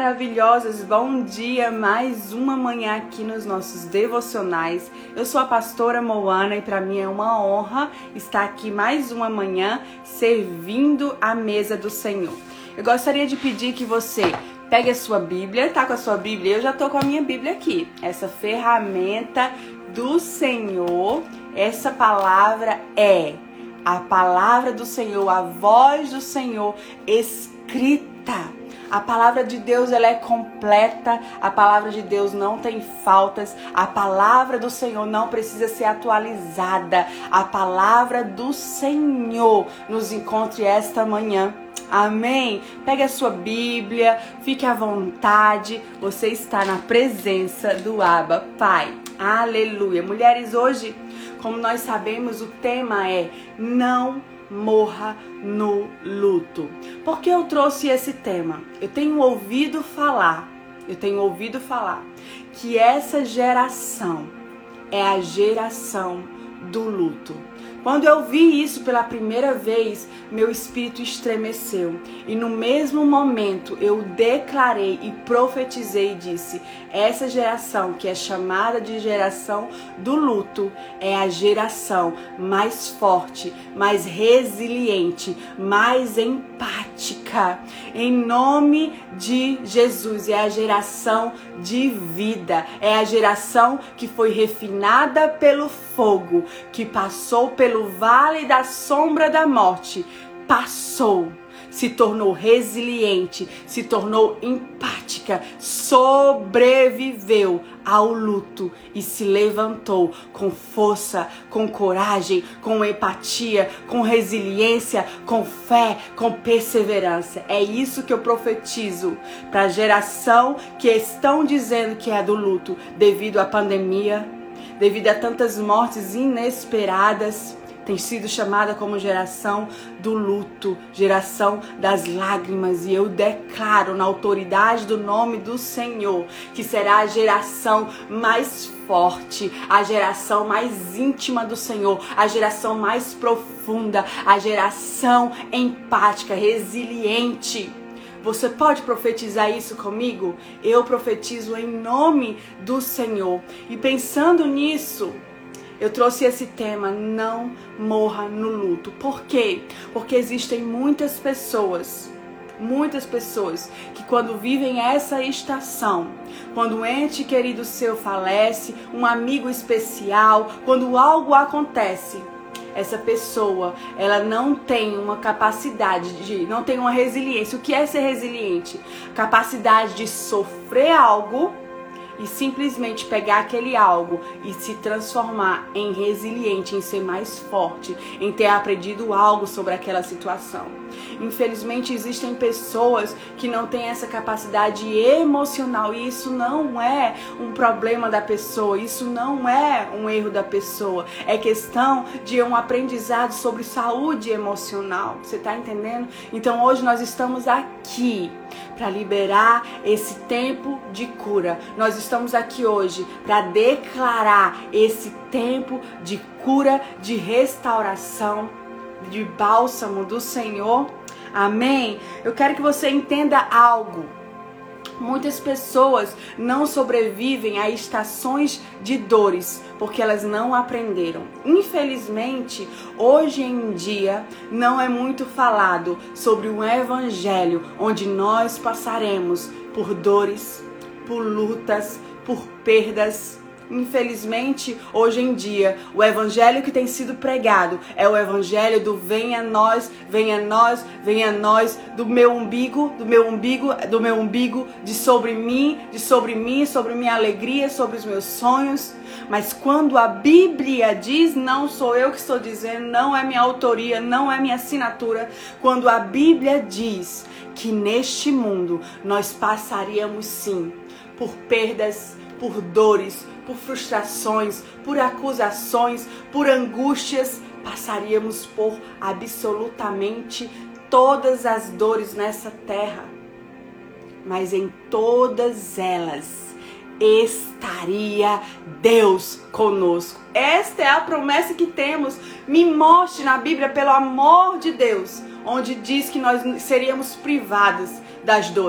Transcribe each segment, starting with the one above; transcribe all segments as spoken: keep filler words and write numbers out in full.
maravilhosas, bom dia, mais uma manhã aqui nos nossos devocionais. Eu sou a pastora Moana e para mim é uma honra estar aqui mais uma manhã servindo a mesa do Senhor. Eu gostaria de pedir que você pegue a sua Bíblia, tá com a sua Bíblia? Eu já tô com a minha Bíblia aqui, essa ferramenta do Senhor. Essa palavra é a palavra do Senhor, a voz do Senhor escrita. A palavra de Deus, ela é completa, a palavra de Deus não tem faltas, a palavra do Senhor não precisa ser atualizada. A palavra do Senhor nos encontre esta manhã. Amém? Pegue a sua Bíblia, fique à vontade, você está na presença do Abba Pai. Aleluia. Mulheres, hoje, como nós sabemos, o tema é não morra no luto. Por que eu trouxe esse tema? Eu tenho ouvido falar, eu tenho ouvido falar que essa geração é a geração do luto. Quando eu vi isso pela primeira vez, meu espírito estremeceu. E no mesmo momento eu declarei e profetizei e disse: essa geração que é chamada de geração do luto é a geração mais forte, mais resiliente, mais empática. Em nome de Jesus, é a geração de vida. É a geração que foi refinada pelo fogo, que passou pelo pelo vale da sombra da morte, passou, se tornou resiliente, se tornou empática, sobreviveu ao luto e se levantou com força, com coragem, com empatia, com resiliência, com fé, com perseverança. É isso que eu profetizo para a geração que estão dizendo que é do luto devido à pandemia, devido a tantas mortes inesperadas. Tem sido chamada como geração do luto, geração das lágrimas. E eu declaro na autoridade do nome do Senhor que será a geração mais forte, a geração mais íntima do Senhor, a geração mais profunda, a geração empática, resiliente. Você pode profetizar isso comigo? Eu profetizo em nome do Senhor. E pensando nisso, eu trouxe esse tema, não morra no luto. Por quê? Porque existem muitas pessoas, muitas pessoas que quando vivem essa estação, quando um ente querido seu falece, um amigo especial, quando algo acontece, essa pessoa, ela não tem uma capacidade de, não tem uma resiliência. O que é ser resiliente? Capacidade de sofrer algo e simplesmente pegar aquele algo e se transformar em resiliente, em ser mais forte, em ter aprendido algo sobre aquela situação. Infelizmente existem pessoas que não têm essa capacidade emocional e isso não é um problema da pessoa, isso não é um erro da pessoa, é questão de um aprendizado sobre saúde emocional. Você tá entendendo? Então hoje nós estamos aqui para liberar esse tempo de cura. Nós estamos aqui hoje para declarar esse tempo de cura, de restauração, de bálsamo do Senhor. Amém? Eu quero que você entenda algo. Muitas pessoas não sobrevivem a estações de dores porque elas não aprenderam. Infelizmente, hoje em dia, não é muito falado sobre um evangelho onde nós passaremos por dores, por lutas, por perdas. Infelizmente, hoje em dia, o evangelho que tem sido pregado é o evangelho do venha a nós, venha a nós, venha a nós, do meu umbigo, do meu umbigo, do meu umbigo, de sobre mim, de sobre mim, sobre minha alegria, sobre os meus sonhos. Mas quando a Bíblia diz, não sou eu que estou dizendo, não é minha autoria, não é minha assinatura, quando a Bíblia diz que neste mundo nós passaríamos sim por perdas, por dores, por frustrações, por acusações, por angústias, passaríamos por absolutamente todas as dores nessa terra. Mas em todas elas estaria Deus conosco. Esta é a promessa que temos. Me mostre na Bíblia, pelo amor de Deus, onde diz que nós seríamos privados das dores,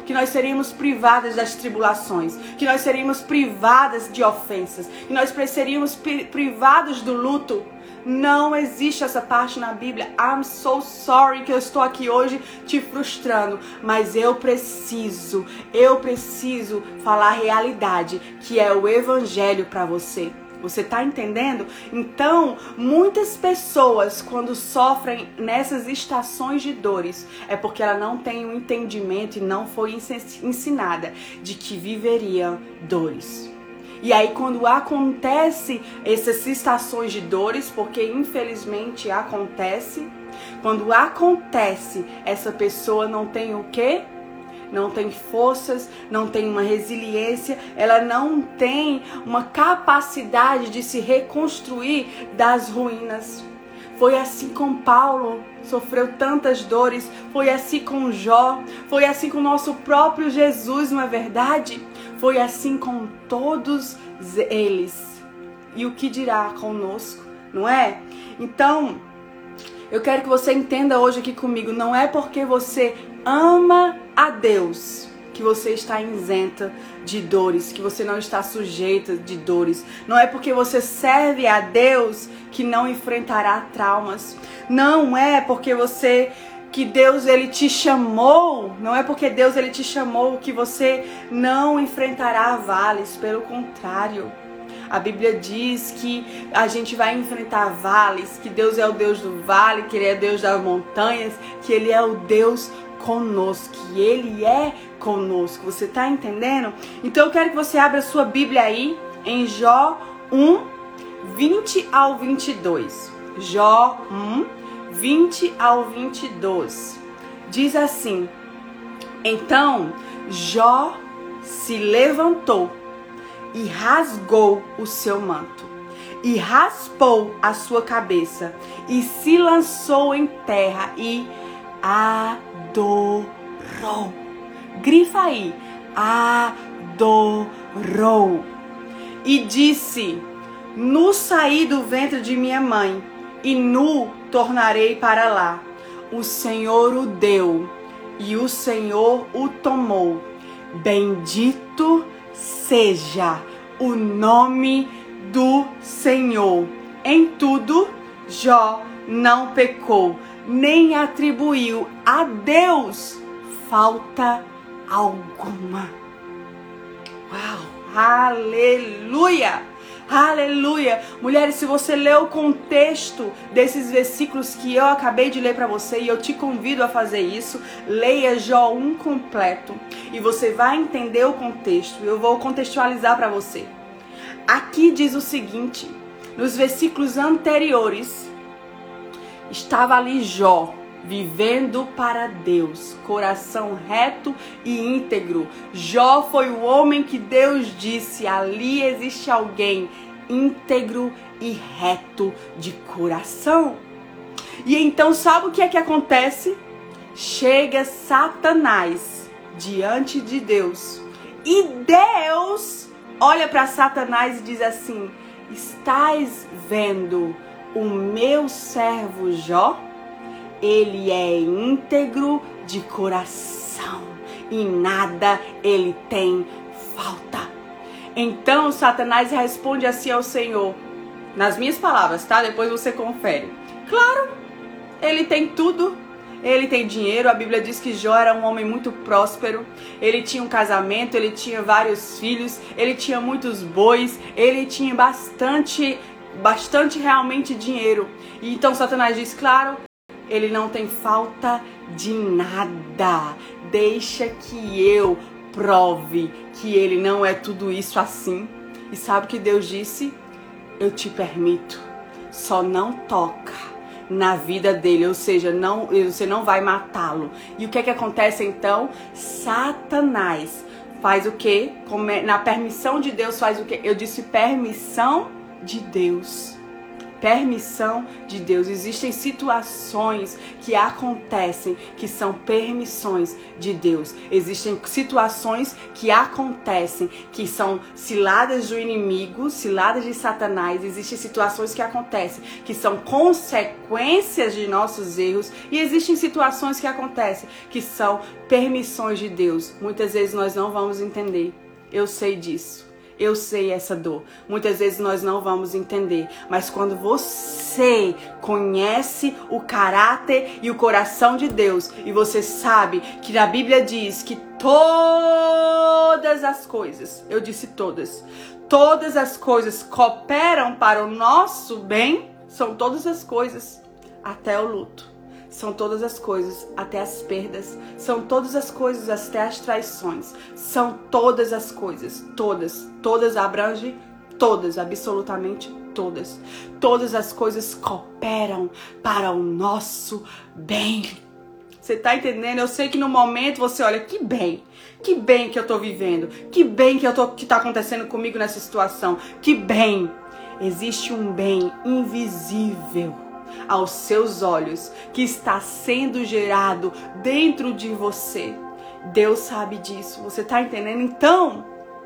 que nós seríamos privadas das tribulações, que nós seríamos privadas de ofensas, que nós seríamos privados do luto. Não existe essa parte na Bíblia. I'm so sorry que eu estou aqui hoje te frustrando, mas eu preciso, eu preciso falar a realidade, que é o Evangelho para você. Você tá entendendo? Então, muitas pessoas, quando sofrem nessas estações de dores, é porque ela não tem um entendimento e não foi ensinada de que viveria dores. E aí, quando acontece essas estações de dores, porque infelizmente acontece, quando acontece, essa pessoa não tem o quê? Não tem forças, não tem uma resiliência, ela não tem uma capacidade de se reconstruir das ruínas. Foi assim com Paulo, sofreu tantas dores, foi assim com Jó, foi assim com o nosso próprio Jesus, não é verdade? Foi assim com todos eles. E o que dirá conosco, não é? Então, eu quero que você entenda hoje aqui comigo, não é porque você ama a Deus que você está isenta de dores, que você não está sujeita de dores. Não é porque você serve a Deus que não enfrentará traumas. Não é porque você que Deus ele te chamou, não é porque Deus ele te chamou que você não enfrentará vales, pelo contrário. A Bíblia diz que a gente vai enfrentar vales, que Deus é o Deus do vale, que Ele é o Deus das montanhas, que Ele é o Deus conosco, que Ele é conosco. Você tá entendendo? Então eu quero que você abra a sua Bíblia aí em Jó um, vinte ao vinte e dois. Jó um, vinte ao vinte e dois. Diz assim: Então Jó se levantou e rasgou o seu manto, e raspou a sua cabeça, e se lançou em terra e adorou. Grifa aí, adorou. E disse: Nu saí do ventre de minha mãe, e nu tornarei para lá. O Senhor o deu, e o Senhor o tomou. Bendito seja o nome do Senhor. Em tudo, Jó não pecou, nem atribuiu a Deus falta alguma. Uau! Aleluia! Aleluia! Mulheres, se você lê o contexto desses versículos que eu acabei de ler para você, e eu te convido a fazer isso, leia Jó um completo e você vai entender o contexto. Eu vou contextualizar para você. Aqui diz o seguinte: nos versículos anteriores, estava ali Jó, vivendo para Deus, coração reto e íntegro. Jó foi o homem que Deus disse: ali existe alguém íntegro e reto de coração. E então sabe o que é que acontece? Chega Satanás diante de Deus, e Deus olha para Satanás e diz assim: estás vendo o meu servo Jó? Ele é íntegro de coração e nada ele tem falta. Então Satanás responde assim ao Senhor, nas minhas palavras, tá? Depois você confere. Claro, ele tem tudo. Ele tem dinheiro. A Bíblia diz que Jó era um homem muito próspero. Ele tinha um casamento, ele tinha vários filhos, ele tinha muitos bois, ele tinha bastante, bastante realmente dinheiro. E então Satanás diz, claro, ele não tem falta de nada. Deixa que eu prove que ele não é tudo isso assim. E sabe o que Deus disse? Eu te permito, só não toca na vida dele, ou seja, não, você não vai matá-lo. E o que é que acontece então? Satanás faz o quê? Na permissão de Deus faz o quê? Eu disse permissão de Deus. permissão de Deus. Existem situações que acontecem que são permissões de Deus. Existem situações que acontecem que são ciladas do inimigo, ciladas de Satanás. Existem situações que acontecem que são consequências de nossos erros. E existem situações que acontecem que são permissões de Deus. Muitas vezes nós não vamos entender. Eu sei disso. Eu sei essa dor. Muitas vezes nós não vamos entender. Mas quando você conhece o caráter e o coração de Deus, e você sabe que a Bíblia diz que todas as coisas, eu disse todas, todas as coisas cooperam para o nosso bem, são todas as coisas, até o luto. São todas as coisas, até as perdas. São todas as coisas, até as traições. São todas as coisas, todas. Todas abrangem, todas, absolutamente todas. Todas as coisas cooperam para o nosso bem. Você tá entendendo? Eu sei que no momento você olha, que bem. Que bem que eu tô vivendo. Que bem que, eu tô, que tá acontecendo comigo nessa situação. Que bem. Existe um bem invisível aos seus olhos, que está sendo gerado dentro de você. Deus sabe disso, você tá entendendo? Então,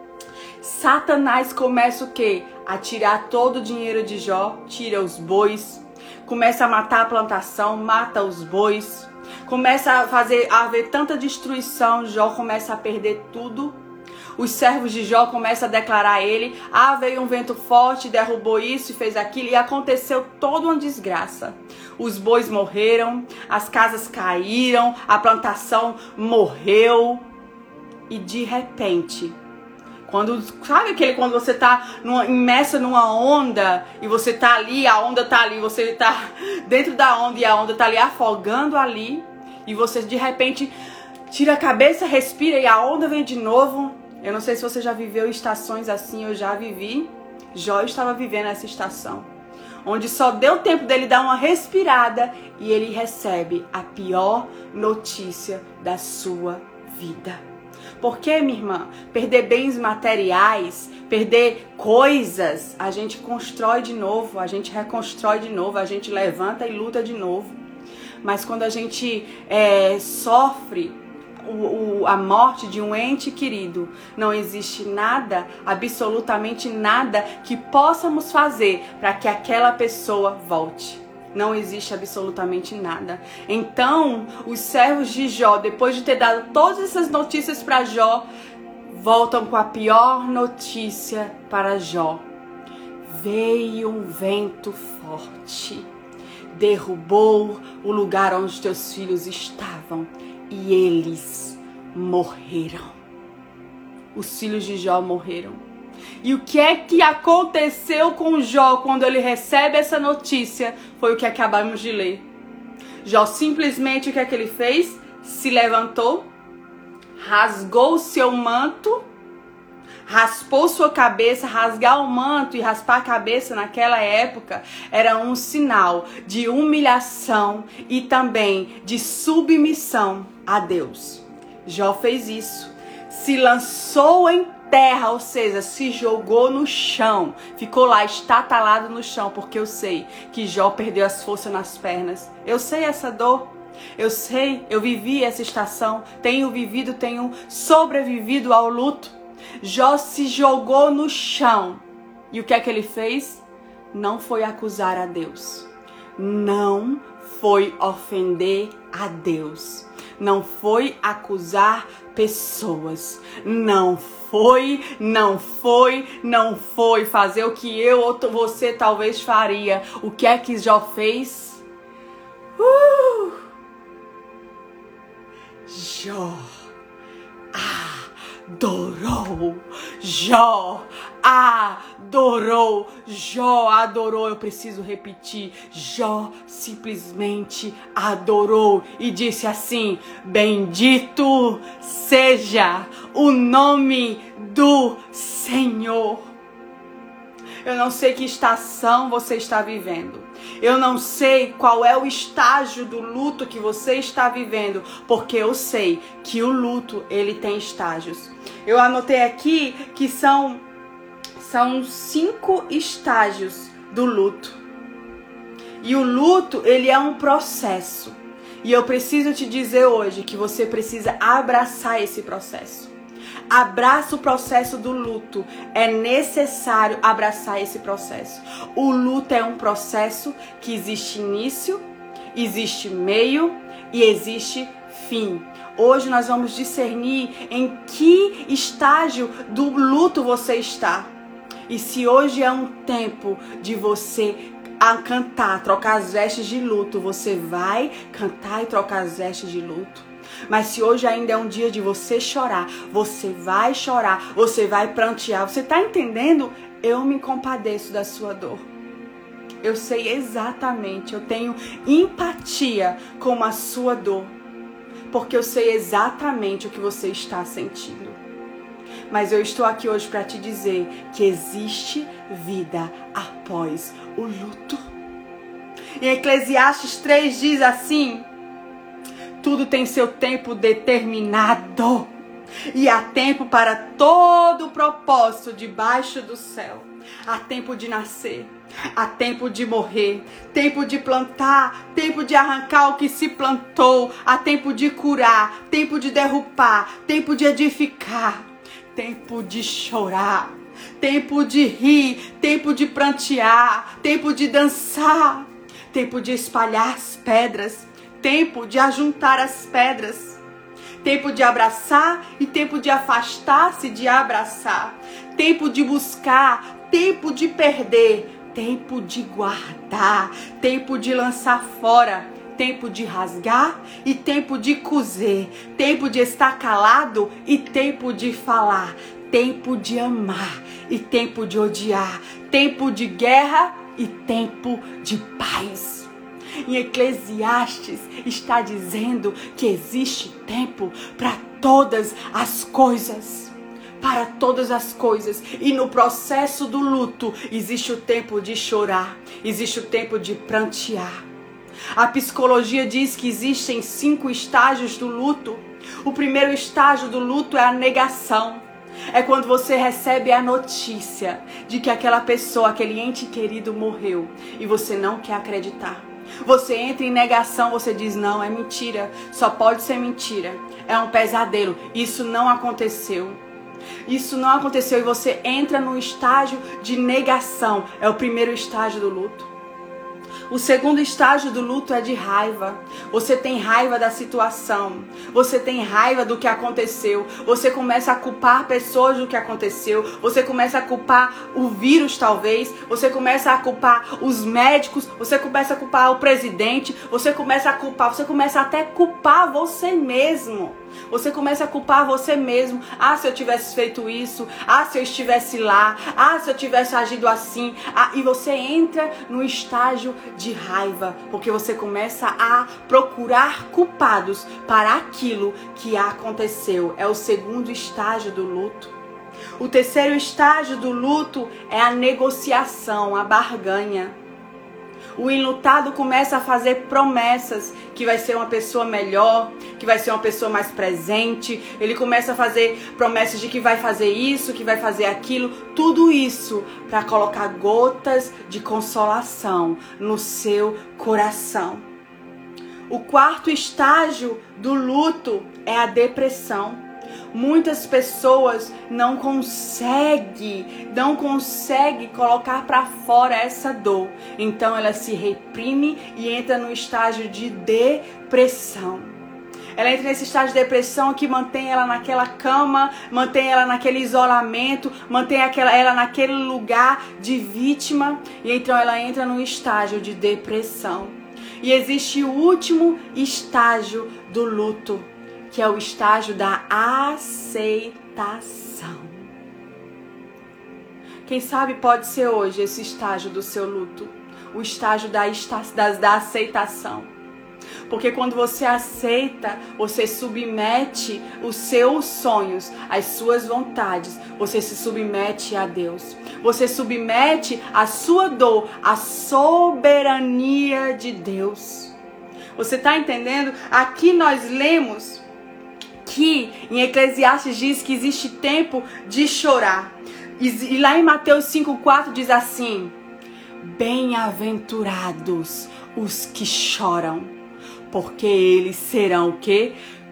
Satanás começa o quê? A tirar todo o dinheiro de Jó, tira os bois, começa a matar a plantação, mata os bois, começa a fazer, a haver tanta destruição, Jó começa a perder tudo. Os servos de Jó começam a declarar a ele, ah, veio um vento forte, derrubou isso e fez aquilo, e aconteceu toda uma desgraça. Os bois morreram, as casas caíram, a plantação morreu, e de repente, quando, sabe aquele quando você tá numa, imersa numa onda, e você tá ali, a onda tá ali, você tá dentro da onda, e a onda tá ali afogando ali, e você de repente tira a cabeça, respira, e a onda vem de novo. Eu não sei se você já viveu estações assim, eu já vivi. Jó estava vivendo essa estação, onde só deu tempo dele dar uma respirada e ele recebe a pior notícia da sua vida. Porque, minha irmã, perder bens materiais, perder coisas, a gente constrói de novo, a gente reconstrói de novo, a gente levanta e luta de novo. Mas quando a gente é, sofre O, o, a morte de um ente querido, não existe nada, absolutamente nada que possamos fazer para que aquela pessoa volte. Não existe absolutamente nada. Então, os servos de Jó, depois de ter dado todas essas notícias para Jó, voltam com a pior notícia para Jó. Veio um vento forte, derrubou o lugar onde teus filhos estavam. E eles morreram. Os filhos de Jó morreram. E o que é que aconteceu com Jó quando ele recebe essa notícia? Foi o que acabamos de ler. Jó simplesmente o que é que ele fez? Se levantou, rasgou seu manto, raspou sua cabeça. Rasgar o manto e raspar a cabeça naquela época era um sinal de humilhação e também de submissão a Deus. Jó fez isso, se lançou em terra, ou seja, se jogou no chão, ficou lá estatalado no chão, porque eu sei que Jó perdeu as forças nas pernas. Eu sei essa dor, eu sei, eu vivi essa estação, tenho vivido, tenho sobrevivido ao luto. Jó se jogou no chão. E o que é que ele fez? Não foi acusar a Deus. Não foi ofender a Deus. Não foi acusar pessoas. Não foi, não foi, não foi fazer o que eu ou você talvez faria. O que é que Jó fez? Uh! Jó adorou. Jó adorou. Jó adorou. Eu preciso repetir. Jó simplesmente adorou e disse assim: bendito seja o nome do Senhor. Eu não sei que estação você está vivendo. Eu não sei qual é o estágio do luto que você está vivendo, porque eu sei que o luto, ele tem estágios. Eu anotei aqui que são, são cinco estágios do luto. E o luto, ele é um processo. E eu preciso te dizer hoje que você precisa abraçar esse processo. Abraça o processo do luto. É necessário abraçar esse processo. O luto é um processo que existe início, existe meio e existe fim. Hoje nós vamos discernir em que estágio do luto você está. E se hoje é um tempo de você a cantar, trocar as vestes de luto, você vai cantar e trocar as vestes de luto. Mas se hoje ainda é um dia de você chorar, você vai chorar, você vai prantear. Você está entendendo? Eu me compadeço da sua dor. Eu sei exatamente, eu tenho empatia com a sua dor. Porque eu sei exatamente o que você está sentindo. Mas eu estou aqui hoje para te dizer que existe vida após o luto. Em Eclesiastes três diz assim: tudo tem seu tempo determinado, e há tempo para todo o propósito debaixo do céu. Há tempo de nascer, há tempo de morrer, tempo de plantar, tempo de arrancar o que se plantou, há tempo de curar, tempo de derrubar, tempo de edificar, tempo de chorar, tempo de rir, tempo de prantear, tempo de dançar, tempo de espalhar as pedras, tempo de ajuntar as pedras, tempo de abraçar e tempo de afastar-se de abraçar, tempo de buscar, tempo de perder, tempo de guardar, tempo de lançar fora, tempo de rasgar e tempo de coser, tempo de estar calado e tempo de falar, tempo de amar e tempo de odiar, tempo de guerra e tempo de paz. Em Eclesiastes está dizendo que existe tempo para todas as coisas. Para todas as coisas. E no processo do luto existe o tempo de chorar, existe o tempo de prantear. A psicologia diz que existem cinco estágios do luto. O primeiro estágio do luto é a negação. É quando você recebe a notícia de que aquela pessoa, aquele ente querido morreu e você não quer acreditar. Você entra em negação, você diz: não, é mentira, só pode ser mentira, é um pesadelo, isso não aconteceu. Isso não aconteceu e você entra no estágio de negação. É o primeiro estágio do luto. O segundo estágio do luto é de raiva. Você tem raiva da situação. Você tem raiva do que aconteceu. Você começa a culpar pessoas do que aconteceu. Você começa a culpar o vírus, talvez. Você começa a culpar os médicos. Você começa a culpar o presidente. Você começa a culpar. Você começa até a culpar você mesmo. Você começa a culpar você mesmo. Ah, se eu tivesse feito isso. Ah, se eu estivesse lá. Ah, se eu tivesse agido assim. Ah, e você entra no estágio de raiva, porque você começa a procurar culpados para aquilo que aconteceu. É o segundo estágio do luto. O terceiro estágio do luto é a negociação, a barganha. O enlutado começa a fazer promessas que vai ser uma pessoa melhor, que vai ser uma pessoa mais presente. Ele começa a fazer promessas de que vai fazer isso, que vai fazer aquilo. Tudo isso para colocar gotas de consolação no seu coração. O quarto estágio do luto é a depressão. Muitas pessoas não conseguem, não conseguem colocar para fora essa dor. Então ela se reprime e entra no estágio de depressão. Ela entra nesse estágio de depressão que mantém ela naquela cama, mantém ela naquele isolamento, mantém aquela, ela naquele lugar de vítima. E então ela entra no estágio de depressão. E existe o último estágio do luto, que é o estágio da aceitação. Quem sabe pode ser hoje esse estágio do seu luto, o estágio da, da, da aceitação. Porque quando você aceita, você submete os seus sonhos, as suas vontades, você se submete a Deus. Você submete a sua dor à soberania de Deus. Você está entendendo? Aqui nós lemos que em Eclesiastes diz que existe tempo de chorar. E lá em Mateus cinco, quatro diz assim: bem-aventurados os que choram, porque eles serão o quê?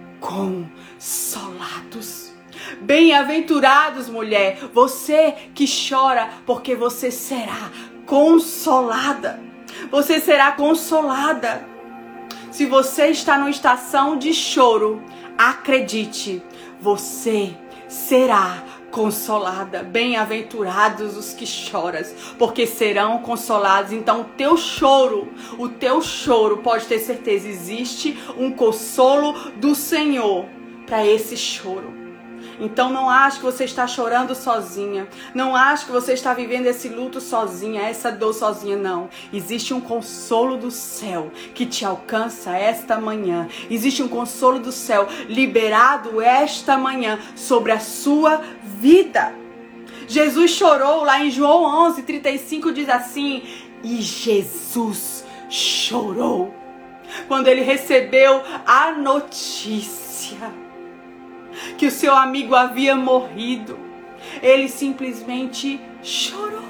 Consolados. Bem-aventurados, mulher, você que chora, porque você será consolada. Você será consolada. Se você está numa estação de choro, acredite, você será consolada. Bem-aventurados os que choram, porque serão consolados. Então o teu choro, o teu choro, pode ter certeza, existe um consolo do Senhor para esse choro. Então não ache que você está chorando sozinha. Não ache que você está vivendo esse luto sozinha, essa dor sozinha, não. Existe um consolo do céu que te alcança esta manhã. Existe um consolo do céu liberado esta manhã sobre a sua vida. Jesus chorou lá em João onze, trinta e cinco, diz assim: e Jesus chorou quando ele recebeu a notícia que o seu amigo havia morrido. Ele simplesmente chorou.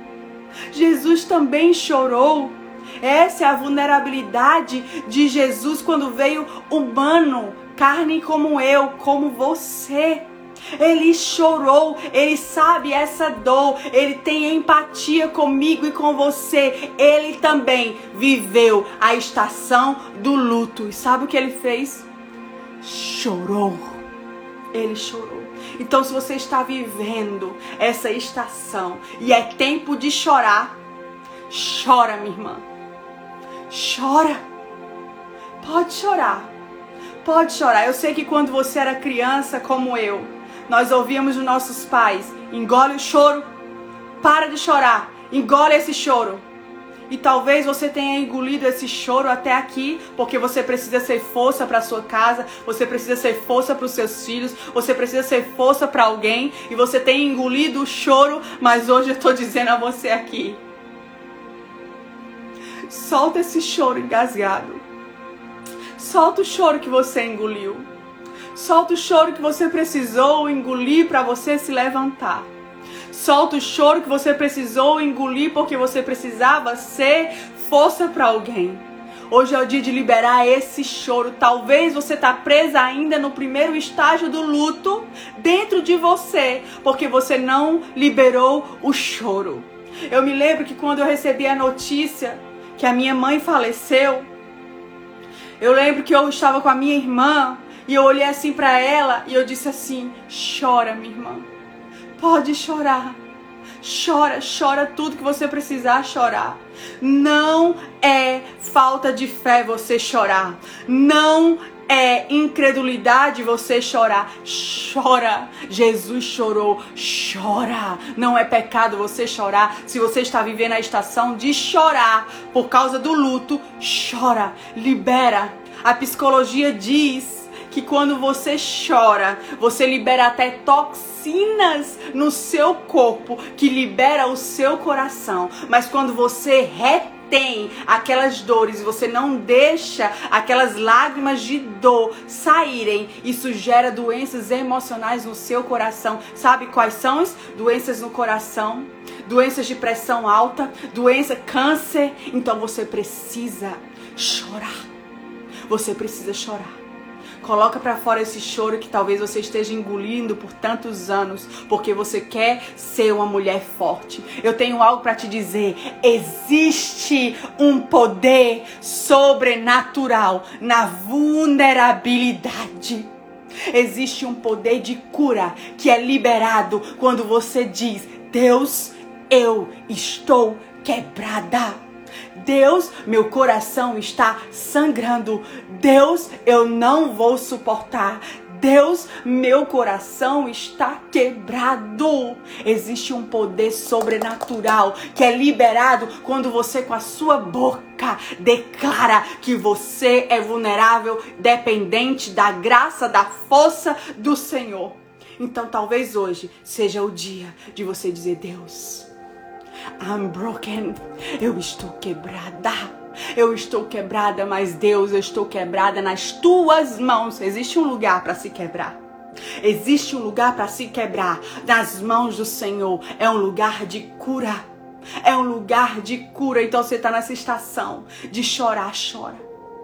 Jesus também chorou. Essa é a vulnerabilidade de Jesus quando veio humano, carne como eu, como você. Ele chorou, ele sabe essa dor, ele tem empatia comigo e com você. Ele também viveu a estação do luto. E sabe o que ele fez? Chorou. Ele chorou. Então, se você está vivendo essa estação e é tempo de chorar, chora, minha irmã. Chora. Pode chorar. Pode chorar. Eu sei que quando você era criança, como eu, nós ouvíamos dos nossos pais: engole o choro, para de chorar, engole esse choro. E talvez você tenha engolido esse choro até aqui, porque você precisa ser força para sua casa, você precisa ser força para os seus filhos, você precisa ser força para alguém, e você tem engolido o choro, mas hoje eu estou dizendo a você aqui: solta esse choro engasgado, solta o choro que você engoliu, solta o choro que você precisou engolir para você se levantar. Solta o choro que você precisou engolir porque você precisava ser força para alguém. Hoje é o dia de liberar esse choro. Talvez você está presa ainda no primeiro estágio do luto dentro de você, porque você não liberou o choro. Eu me lembro que quando eu recebi a notícia que a minha mãe faleceu, eu lembro que eu estava com a minha irmã e eu olhei assim para ela e eu disse assim: chora, minha irmã. Pode chorar. Chora, chora tudo que você precisar chorar. Não é falta de fé você chorar. Não é incredulidade você chorar. Chora. Jesus chorou. Chora. Não é pecado você chorar. Se você está vivendo a estação de chorar por causa do luto, chora. Libera. A psicologia diz que quando você chora, você libera até toxinas no seu corpo, que libera o seu coração. Mas quando você retém aquelas dores e você não deixa aquelas lágrimas de dor saírem, isso gera doenças emocionais no seu coração. Sabe quais são as doenças no coração? Doenças de pressão alta, doença, câncer. Então você precisa chorar. Você precisa chorar. Coloca pra fora esse choro que talvez você esteja engolindo por tantos anos, porque você quer ser uma mulher forte. Eu tenho algo pra te dizer. Existe um poder sobrenatural na vulnerabilidade. Existe um poder de cura que é liberado quando você diz: Deus, eu estou quebrada. Deus, meu coração está sangrando. Deus, eu não vou suportar. Deus, meu coração está quebrado. Existe um poder sobrenatural que é liberado quando você com a sua boca declara que você é vulnerável, dependente da graça, da força do Senhor. Então talvez hoje seja o dia de você dizer: Deus, I'm broken. Eu estou quebrada. Eu estou quebrada, mas Deus, eu estou quebrada nas tuas mãos. Existe um lugar para se quebrar. Existe um lugar para se quebrar nas mãos do Senhor. É um lugar de cura. É um lugar de cura. Então você está nessa estação de chorar, chora.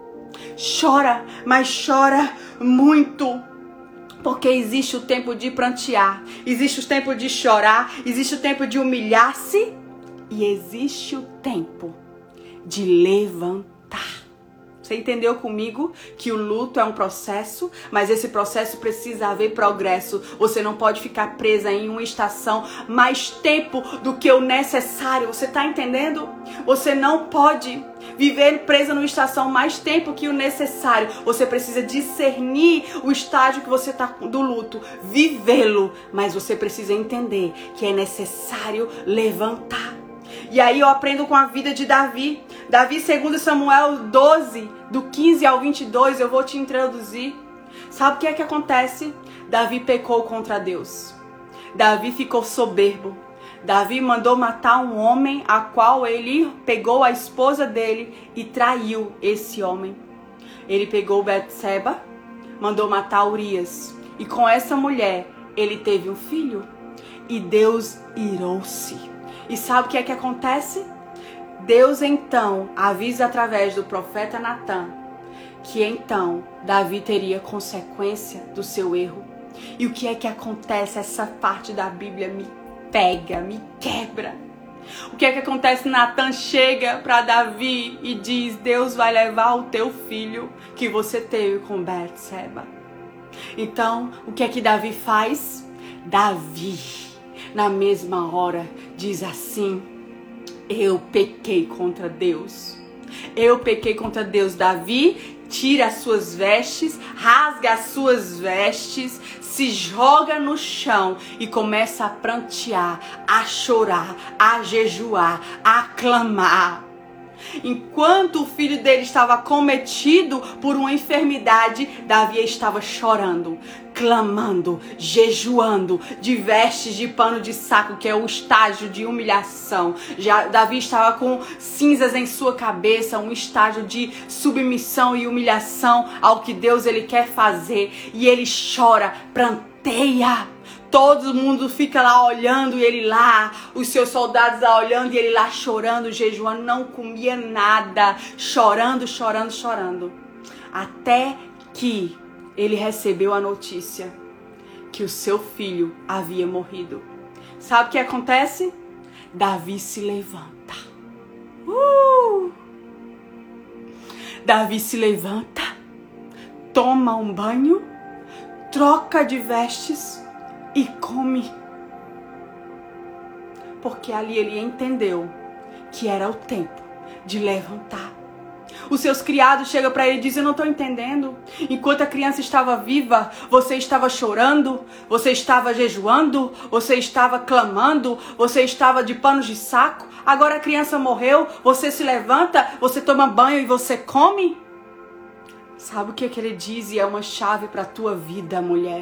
Chora, mas chora muito. Porque existe o tempo de prantear, existe o tempo de chorar, existe o tempo de humilhar-se e existe o tempo de levantar. Você entendeu comigo que o luto é um processo, mas esse processo precisa haver progresso. Você não pode ficar presa em uma estação mais tempo do que o necessário. Você está entendendo? Você não pode viver presa numa estação mais tempo que o necessário. Você precisa discernir o estágio que você está do luto, vivê-lo, mas você precisa entender que é necessário levantar. E aí eu aprendo com a vida de Davi. Davi, segundo Samuel doze, do quinze ao vinte e dois, eu vou te introduzir. Sabe o que é que acontece? Davi pecou contra Deus. Davi ficou soberbo. Davi mandou matar um homem a qual ele pegou a esposa dele e traiu esse homem. Ele pegou Betseba, mandou matar Urias. E com essa mulher ele teve um filho. E Deus irou-se. E sabe o que é que acontece? Deus então avisa através do profeta Natan que então Davi teria consequência do seu erro. E o que é que acontece? Essa parte da Bíblia me pega, me quebra. O que é que acontece? Natan chega para Davi e diz: Deus vai levar o teu filho que você teve com Betseba. Então, o que é que Davi faz? Davi, na mesma hora, diz assim: eu pequei contra Deus. Eu pequei contra Deus. Davi tira as suas vestes, rasga as suas vestes, se joga no chão e começa a prantear, a chorar, a jejuar, a clamar. Enquanto o filho dele estava cometido por uma enfermidade, Davi estava chorando, clamando, jejuando, de vestes de pano de saco, que é o estágio de humilhação. Já Davi estava com cinzas em sua cabeça, um estágio de submissão e humilhação ao que Deus ele quer fazer. E ele chora, pranteia. Todo mundo fica lá olhando e ele lá, os seus soldados lá olhando e ele lá chorando, jejuando, não comia nada, chorando, chorando, chorando. Até que ele recebeu a notícia que o seu filho havia morrido. Sabe o que acontece? Davi se levanta. Uh! Davi se levanta, toma um banho, troca de vestes e come. Porque ali ele entendeu que era o tempo de levantar. Os seus criados chegam para ele e dizem: eu não estou entendendo. Enquanto a criança estava viva, você estava chorando, você estava jejuando, você estava clamando, você estava de panos de saco. Agora a criança morreu, você se levanta, você toma banho e você come. Sabe o que, é que ele diz? E é uma chave para a tua vida, mulher.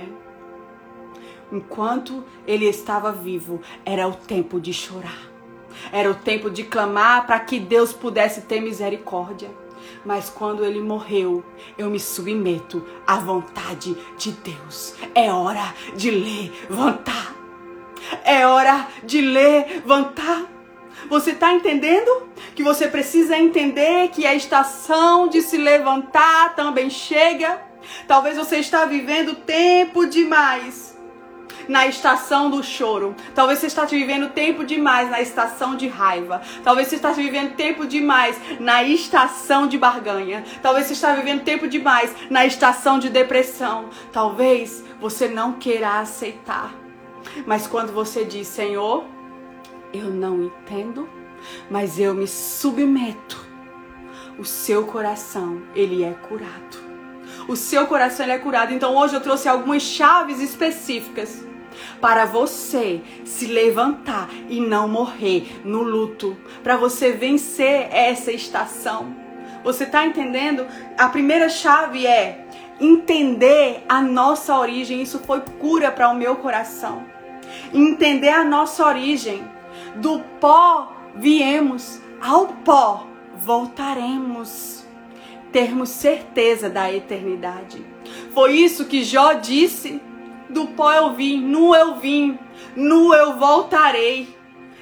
Enquanto ele estava vivo, era o tempo de chorar. Era o tempo de clamar para que Deus pudesse ter misericórdia. Mas quando ele morreu, eu me submeto à vontade de Deus. É hora de levantar. É hora de levantar. Você está entendendo? Que você precisa entender que a estação de se levantar também chega. Talvez você está vivendo tempo demais na estação do choro. Talvez você esteja vivendo tempo demais na estação de raiva. Talvez você esteja vivendo tempo demais na estação de barganha. Talvez você esteja vivendo tempo demais na estação de depressão. Talvez você não queira aceitar. Mas quando você diz: Senhor, eu não entendo, mas eu me submeto, o seu coração, ele é curado. O seu coração, ele é curado. Então hoje eu trouxe algumas chaves específicas para você se levantar e não morrer no luto, para você vencer essa estação. Você está entendendo? A primeira chave é entender a nossa origem. Isso foi cura para o meu coração. Entender a nossa origem. Do pó viemos, ao pó voltaremos. Termos certeza da eternidade. Foi isso que Jó disse: do pó eu vim, nu eu vim, nu eu voltarei.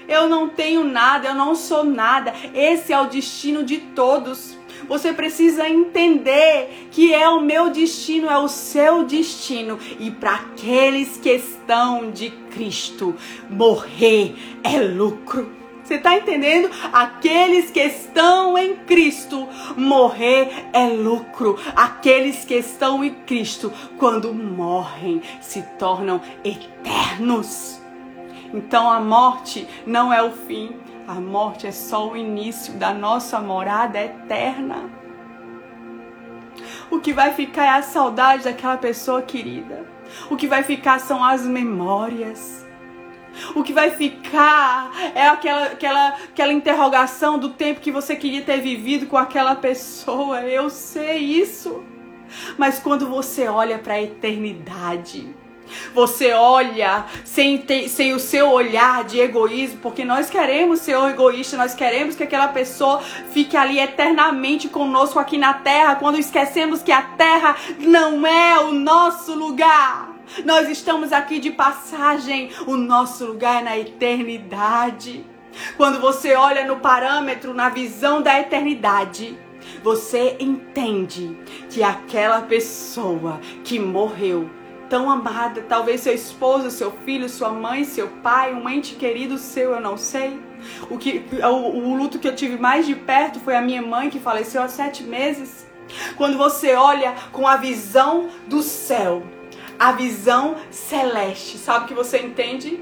Eu não tenho nada, eu não sou nada. Esse é o destino de todos. Você precisa entender que é o meu destino, é o seu destino. E para aqueles que estão de Cristo, morrer é lucro. Você está entendendo? Aqueles que estão em Cristo, morrer é lucro. Aqueles que estão em Cristo, quando morrem, se tornam eternos. Então a morte não é o fim. A morte é só o início da nossa morada eterna. O que vai ficar é a saudade daquela pessoa querida. O que vai ficar são as memórias. O que vai ficar é aquela, aquela, aquela interrogação do tempo que você queria ter vivido com aquela pessoa. Eu sei isso. Mas quando você olha para a eternidade, você olha sem, ter, sem o seu olhar de egoísmo, porque nós queremos ser egoístas, nós queremos que aquela pessoa fique ali eternamente conosco aqui na terra, quando esquecemos que a terra não é o nosso lugar. Nós estamos aqui de passagem, o nosso lugar é na eternidade. Quando você olha no parâmetro, na visão da eternidade, você entende que aquela pessoa que morreu, tão amada, talvez seu esposo, seu filho, sua mãe, seu pai, um ente querido seu, eu não sei. O, que, o, o luto que eu tive mais de perto foi a minha mãe, que faleceu há sete meses. Quando você olha com a visão do céu, a visão celeste, sabe o que você entende?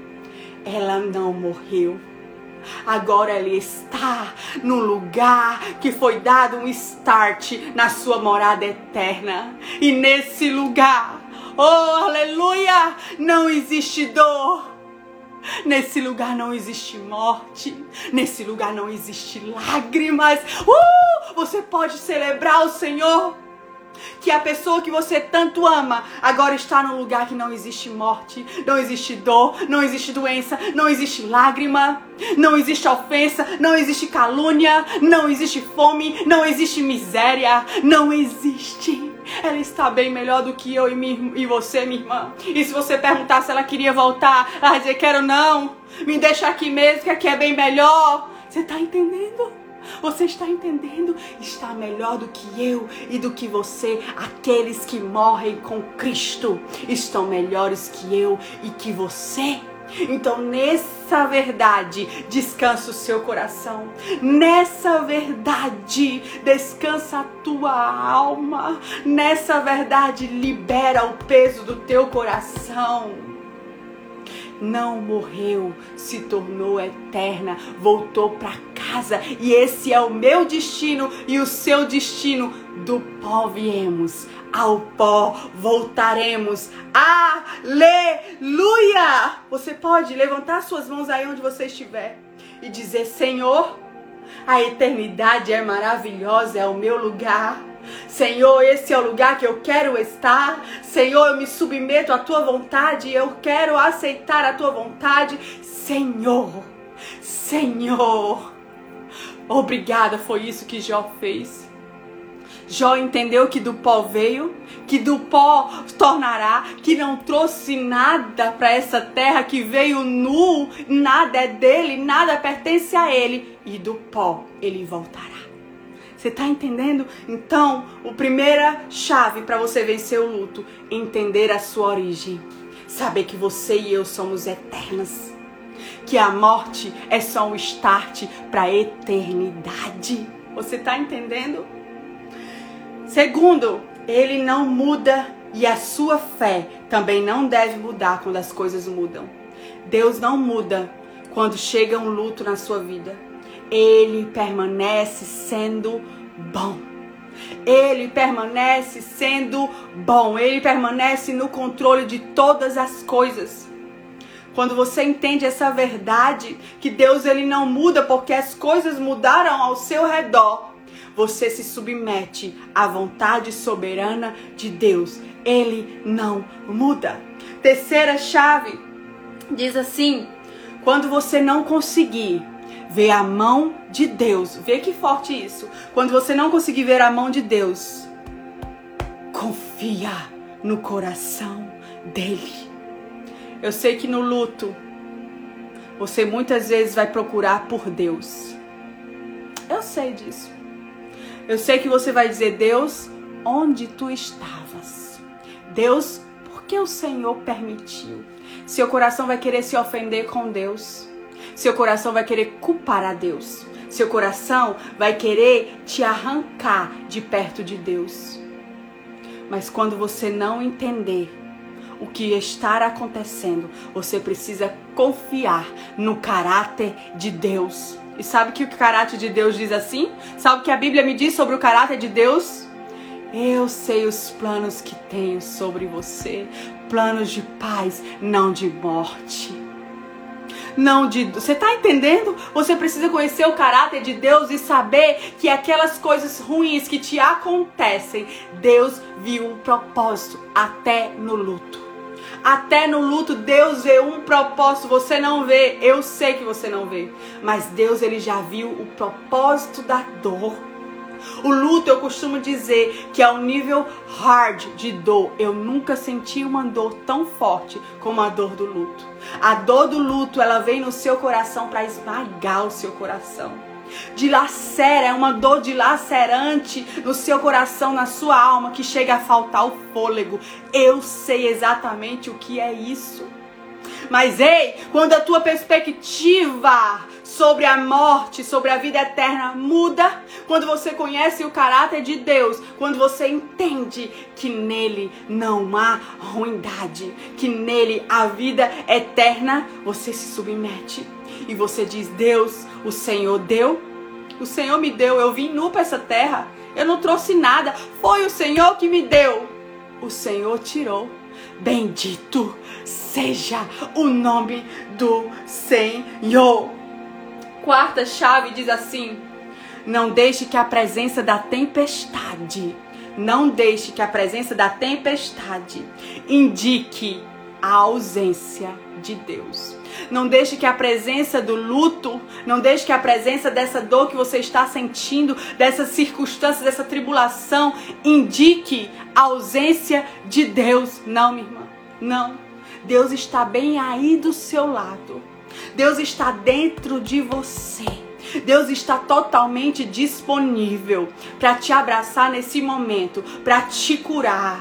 Ela não morreu. Agora ela está no lugar que foi dado um start na sua morada eterna. E nesse lugar, oh, aleluia, não existe dor. Nesse lugar não existe morte. Nesse lugar não existe lágrimas. Uh, você pode celebrar o Senhor. Que a pessoa que você tanto ama agora está num lugar que não existe morte, não existe dor, não existe doença, não existe lágrima, não existe ofensa, não existe calúnia, não existe fome, não existe miséria, não existe. Ela está bem melhor do que eu e, minha, e você, minha irmã. E se você perguntar se ela queria voltar, ela vai dizer: quero não, me deixa aqui mesmo, que aqui é bem melhor. Você está entendendo? Você está entendendo? Está melhor do que eu e do que você. Aqueles que morrem com Cristo estão melhores que eu e que você. Então nessa verdade descansa o seu coração. Nessa verdade descansa a tua alma. Nessa verdade libera o peso do teu coração. Não morreu, se tornou eterna, voltou para casa. E esse é o meu destino e o seu destino. Do pó viemos, ao pó voltaremos. Aleluia! Você pode levantar suas mãos aí onde você estiver e dizer: Senhor, a eternidade é maravilhosa, é o meu lugar. Senhor, esse é o lugar que eu quero estar. Senhor, eu me submeto à tua vontade. Eu quero aceitar a tua vontade. Senhor, Senhor. Obrigada, foi isso que Jó fez. Jó entendeu que do pó veio, que do pó tornará, que não trouxe nada para essa terra, que veio nu, nada é dele, nada pertence a ele, e do pó ele voltará. Você está entendendo? Então, a primeira chave para você vencer o luto, entender a sua origem. Saber que você e eu somos eternas. Que a morte é só um start para a eternidade. Você está entendendo? Segundo, ele não muda e a sua fé também não deve mudar quando as coisas mudam. Deus não muda quando chega um luto na sua vida. Ele permanece sendo bom. Ele permanece sendo bom. Ele permanece no controle de todas as coisas. Quando você entende essa verdade, que Deus ele não muda porque as coisas mudaram ao seu redor, você se submete à vontade soberana de Deus. Ele não muda. Terceira chave diz assim: quando você não conseguir ver a mão de Deus, vê que forte isso. Quando você não conseguir ver a mão de Deus, confia no coração dele. Eu sei que no luto você muitas vezes vai procurar por Deus. Eu sei disso. Eu sei que você vai dizer: Deus, onde tu estavas? Deus, por que o Senhor permitiu? Seu coração vai querer se ofender com Deus. Seu coração vai querer culpar a Deus. Seu coração vai querer te arrancar de perto de Deus. Mas quando você não entender o que está acontecendo, você precisa confiar no caráter de Deus. E sabe o que o caráter de Deus diz assim? Sabe o que a Bíblia me diz sobre o caráter de Deus? Eu sei os planos que tenho sobre você. Planos de paz, não de morte. Não de... Você está entendendo? Você precisa conhecer o caráter de Deus e saber que aquelas coisas ruins que te acontecem, Deus viu um propósito até no luto. Até no luto Deus vê um propósito. Você não vê, eu sei que você não vê, mas Deus, ele já viu o propósito da dor. O luto, eu costumo dizer que é um nível hard de dor. Eu nunca senti uma dor tão forte como a dor do luto. A dor do luto, ela vem no seu coração para esmagar o seu coração. Dilacera, é uma dor dilacerante no seu coração, na sua alma, que chega a faltar o fôlego. Eu sei exatamente o que é isso. Mas ei, quando a tua perspectiva sobre a morte, sobre a vida eterna muda, quando você conhece o caráter de Deus, quando você entende que nele não há ruindade, que nele a vida eterna, você se submete e você diz: Deus, o Senhor deu, o Senhor me deu, eu vim nu para essa terra, eu não trouxe nada, foi o Senhor que me deu, o Senhor tirou. Bendito seja o nome do Senhor. Quarta chave diz assim: não deixe que a presença da tempestade, não deixe que a presença da tempestade indique a ausência de Deus. Não deixe que a presença do luto, não deixe que a presença dessa dor que você está sentindo, dessas circunstâncias, dessa tribulação, indique a ausência de Deus. Não, minha irmã, não. Deus está bem aí do seu lado. Deus está dentro de você. Deus está totalmente disponível para te abraçar nesse momento, para te curar.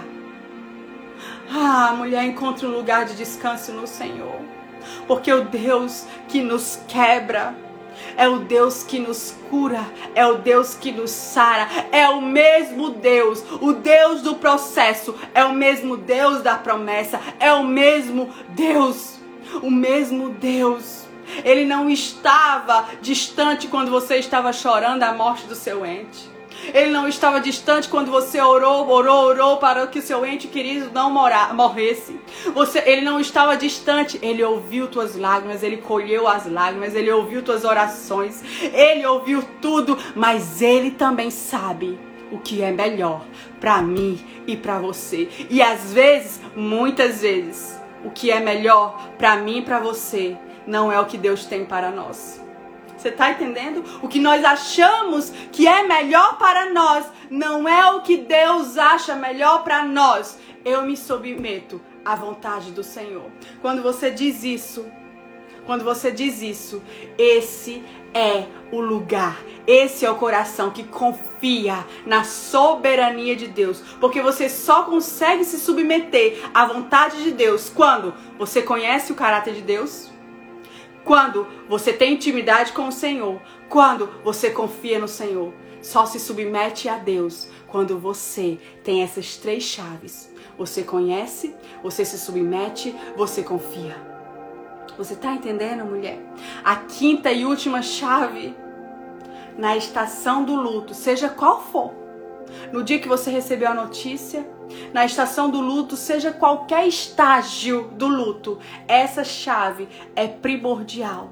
Ah, mulher, encontre um lugar de descanso no Senhor. Porque o Deus que nos quebra é o Deus que nos cura, é o Deus que nos sara, é o mesmo Deus, o Deus do processo, é o mesmo Deus da promessa, é o mesmo Deus, o mesmo Deus. Ele não estava distante quando você estava chorando a morte do seu ente. Ele não estava distante quando você orou, orou, orou para que o seu ente querido não morar, morresse. Você, ele não estava distante. Ele ouviu tuas lágrimas, ele colheu as lágrimas, ele ouviu tuas orações, ele ouviu tudo, mas ele também sabe o que é melhor para mim e para você. E às vezes, muitas vezes, o que é melhor para mim e para você não é o que Deus tem para nós. Você está entendendo? O que nós achamos que é melhor para nós não é o que Deus acha melhor para nós. Eu me submeto à vontade do Senhor. Quando você diz isso, quando você diz isso, esse é o lugar, esse é o coração que confia na soberania de Deus. Porque você só consegue se submeter à vontade de Deus quando você conhece o caráter de Deus, quando você tem intimidade com o Senhor, quando você confia no Senhor. Só se submete a Deus quando você tem essas três chaves. Você conhece, você se submete, você confia. Você está entendendo, mulher? A quinta e última chave, na estação do luto, seja qual for, no dia que você recebeu a notícia, na estação do luto, seja qualquer estágio do luto, essa chave é primordial.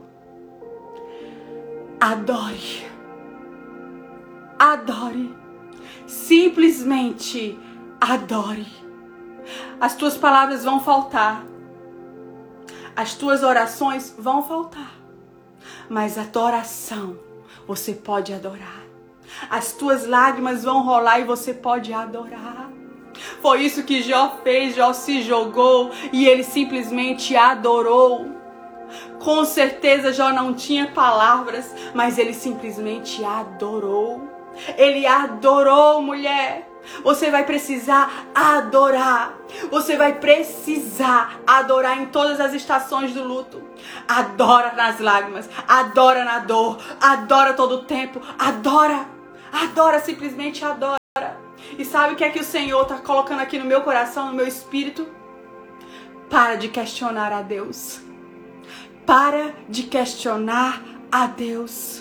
Adore. Adore. Simplesmente adore. As tuas palavras vão faltar. As tuas orações vão faltar. Mas a tua oração, você pode adorar. As tuas lágrimas vão rolar e você pode adorar. Foi isso que Jó fez. Jó se jogou e ele simplesmente adorou. Com certeza Jó não tinha palavras, mas ele simplesmente adorou. Ele adorou, mulher. Você vai precisar adorar. Você vai precisar adorar em todas as estações do luto. Adora nas lágrimas, adora na dor, adora todo o tempo, adora. Adora, simplesmente adora. E sabe o que é que o Senhor está colocando aqui no meu coração, no meu espírito? Para de questionar a Deus. Para de questionar a Deus.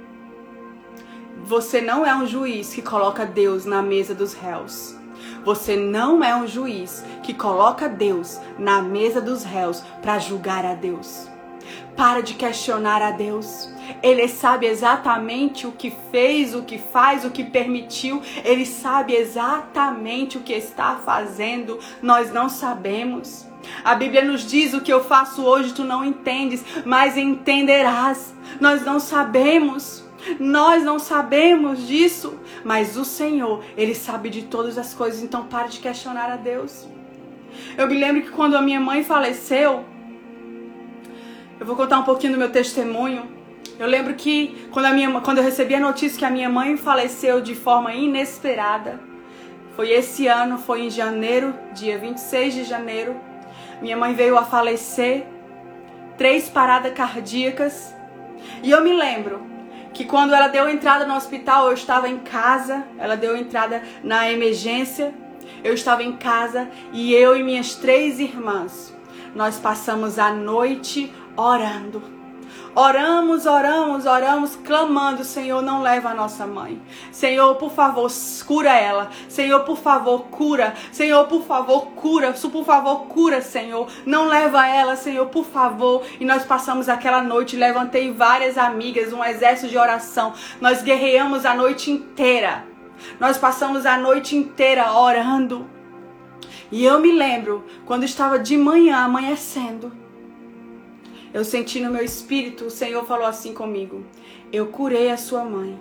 Você não é um juiz que coloca Deus na mesa dos réus. Você não é um juiz que coloca Deus na mesa dos réus para julgar a Deus. Para de questionar a Deus. Ele sabe exatamente o que fez, o que faz, o que permitiu. Ele sabe exatamente o que está fazendo. Nós não sabemos. A Bíblia nos diz: o que eu faço hoje tu não entendes, mas entenderás. Nós não sabemos. Nós não sabemos disso, mas o Senhor, Ele sabe de todas as coisas. Então pare de questionar a Deus. Eu me lembro que quando a minha mãe faleceu, eu vou contar um pouquinho do meu testemunho. Eu lembro que quando, a minha, quando eu recebi a notícia que a minha mãe faleceu de forma inesperada, foi esse ano, foi em janeiro, dia vinte e seis de janeiro, minha mãe veio a falecer, três paradas cardíacas. E eu me lembro que quando ela deu entrada no hospital, eu estava em casa, ela deu entrada na emergência, eu estava em casa e eu e minhas três irmãs, nós passamos a noite orando. Oramos, oramos, oramos, clamando: Senhor, não leva a nossa mãe. Senhor, por favor, cura ela. Senhor, por favor, cura. Senhor, por favor, cura. Por favor, cura, Senhor. Não leva ela, Senhor, por favor. E nós passamos aquela noite, levantei várias amigas, um exército de oração. Nós guerreamos a noite inteira. Nós passamos a noite inteira orando. E eu me lembro, quando estava de manhã, amanhecendo, eu senti no meu espírito, o Senhor falou assim comigo: eu curei a sua mãe.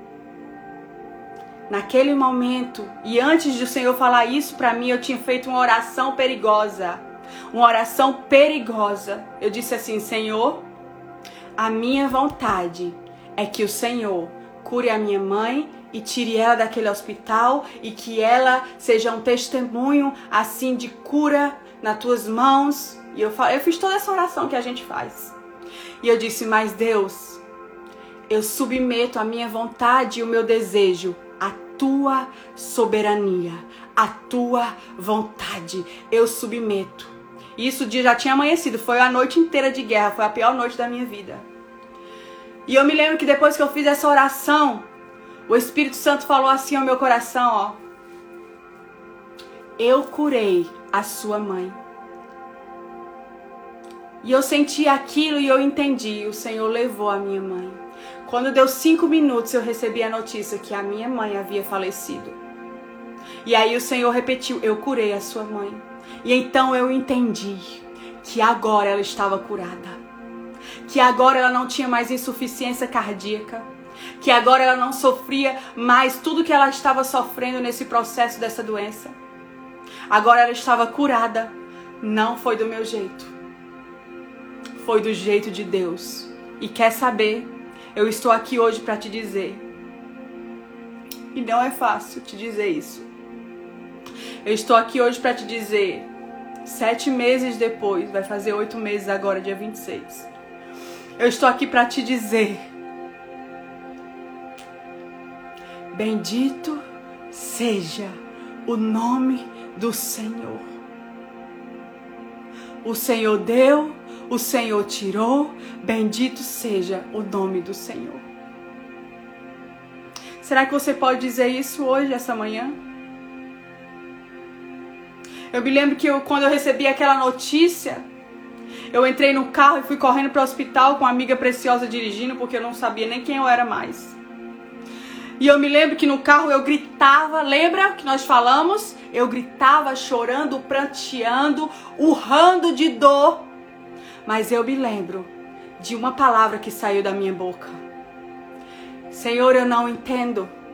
Naquele momento, e antes de o Senhor falar isso para mim, eu tinha feito uma oração perigosa. Uma oração perigosa. Eu disse assim: Senhor, a minha vontade é que o Senhor cure a minha mãe e tire ela daquele hospital, e que ela seja um testemunho assim de cura nas tuas mãos. E eu, eu fiz toda essa oração que a gente faz. E eu disse: mas Deus, eu submeto a minha vontade e o meu desejo à tua soberania, à tua vontade. Eu submeto. Isso o dia já tinha amanhecido, foi a noite inteira de guerra, foi a pior noite da minha vida. E eu me lembro que depois que eu fiz essa oração, o Espírito Santo falou assim ao meu coração, ó: eu curei a sua mãe. E eu senti aquilo e eu entendi, o Senhor levou a minha mãe. Quando deu cinco minutos, eu recebi a notícia que a minha mãe havia falecido. E aí o Senhor repetiu: eu curei a sua mãe. E então eu entendi que agora ela estava curada. Que agora ela não tinha mais insuficiência cardíaca. Que agora ela não sofria mais tudo que ela estava sofrendo nesse processo dessa doença. Agora ela estava curada. Não foi do meu jeito. Foi do jeito de Deus. E quer saber? Eu estou aqui hoje para te dizer. E não é fácil te dizer isso. Eu estou aqui hoje para te dizer. Sete meses depois, vai fazer oito meses agora, dia vinte e seis. Eu estou aqui para te dizer. Bendito seja o nome do Senhor. O Senhor deu, o Senhor tirou, bendito seja o nome do Senhor. Será que você pode dizer isso hoje, essa manhã? Eu me lembro que eu, quando eu recebi aquela notícia, eu entrei no carro e fui correndo para o hospital com uma amiga preciosa dirigindo, porque eu não sabia nem quem eu era mais. E eu me lembro que no carro eu gritava, lembra que nós falamos? Eu gritava, chorando, pranteando, urrando de dor. Mas eu me lembro de uma palavra que saiu da minha boca. Senhor, eu não entendo,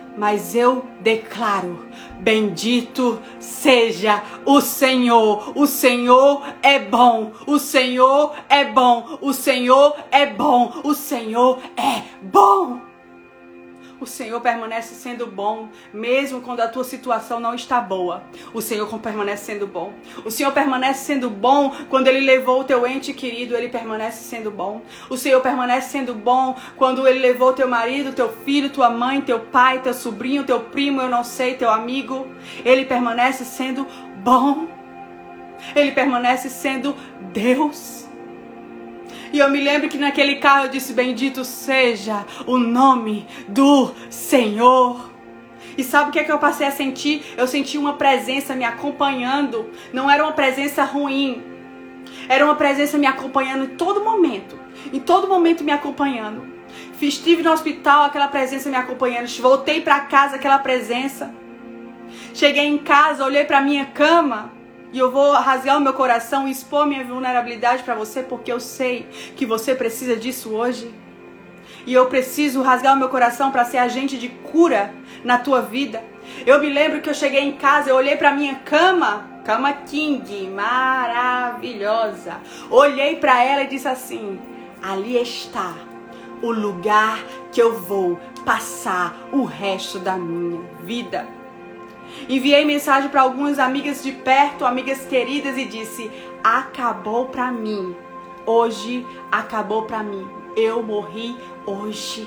Mas eu declaro, bendito seja o Senhor. O Senhor é bom, o Senhor é bom, o Senhor é bom, o Senhor é bom. O Senhor permanece sendo bom, mesmo quando a tua situação não está boa. O Senhor permanece sendo bom. O Senhor permanece sendo bom quando Ele levou o teu ente querido, Ele permanece sendo bom. O Senhor permanece sendo bom quando Ele levou teu marido, teu filho, tua mãe, teu pai, teu sobrinho, teu primo, eu não sei, teu amigo. Ele permanece sendo bom. Ele permanece sendo Deus. E eu me lembro que naquele carro eu disse, bendito seja o nome do Senhor. E sabe o que é que eu passei a sentir? Eu senti uma presença me acompanhando. Não era uma presença ruim. Era uma presença me acompanhando em todo momento. Em todo momento me acompanhando. Estive no hospital, aquela presença me acompanhando. Voltei para casa, aquela presença. Cheguei em casa, olhei para minha cama. E eu vou rasgar o meu coração e expor minha vulnerabilidade para você, porque eu sei que você precisa disso hoje. E eu preciso rasgar o meu coração para ser agente de cura na tua vida. Eu me lembro que eu cheguei em casa, eu olhei para minha cama, cama king, maravilhosa. Olhei para ela e disse assim, ali está o lugar que eu vou passar o resto da minha vida. Enviei mensagem para algumas amigas de perto, amigas queridas, e disse, acabou para mim. Hoje acabou para mim. Eu morri hoje.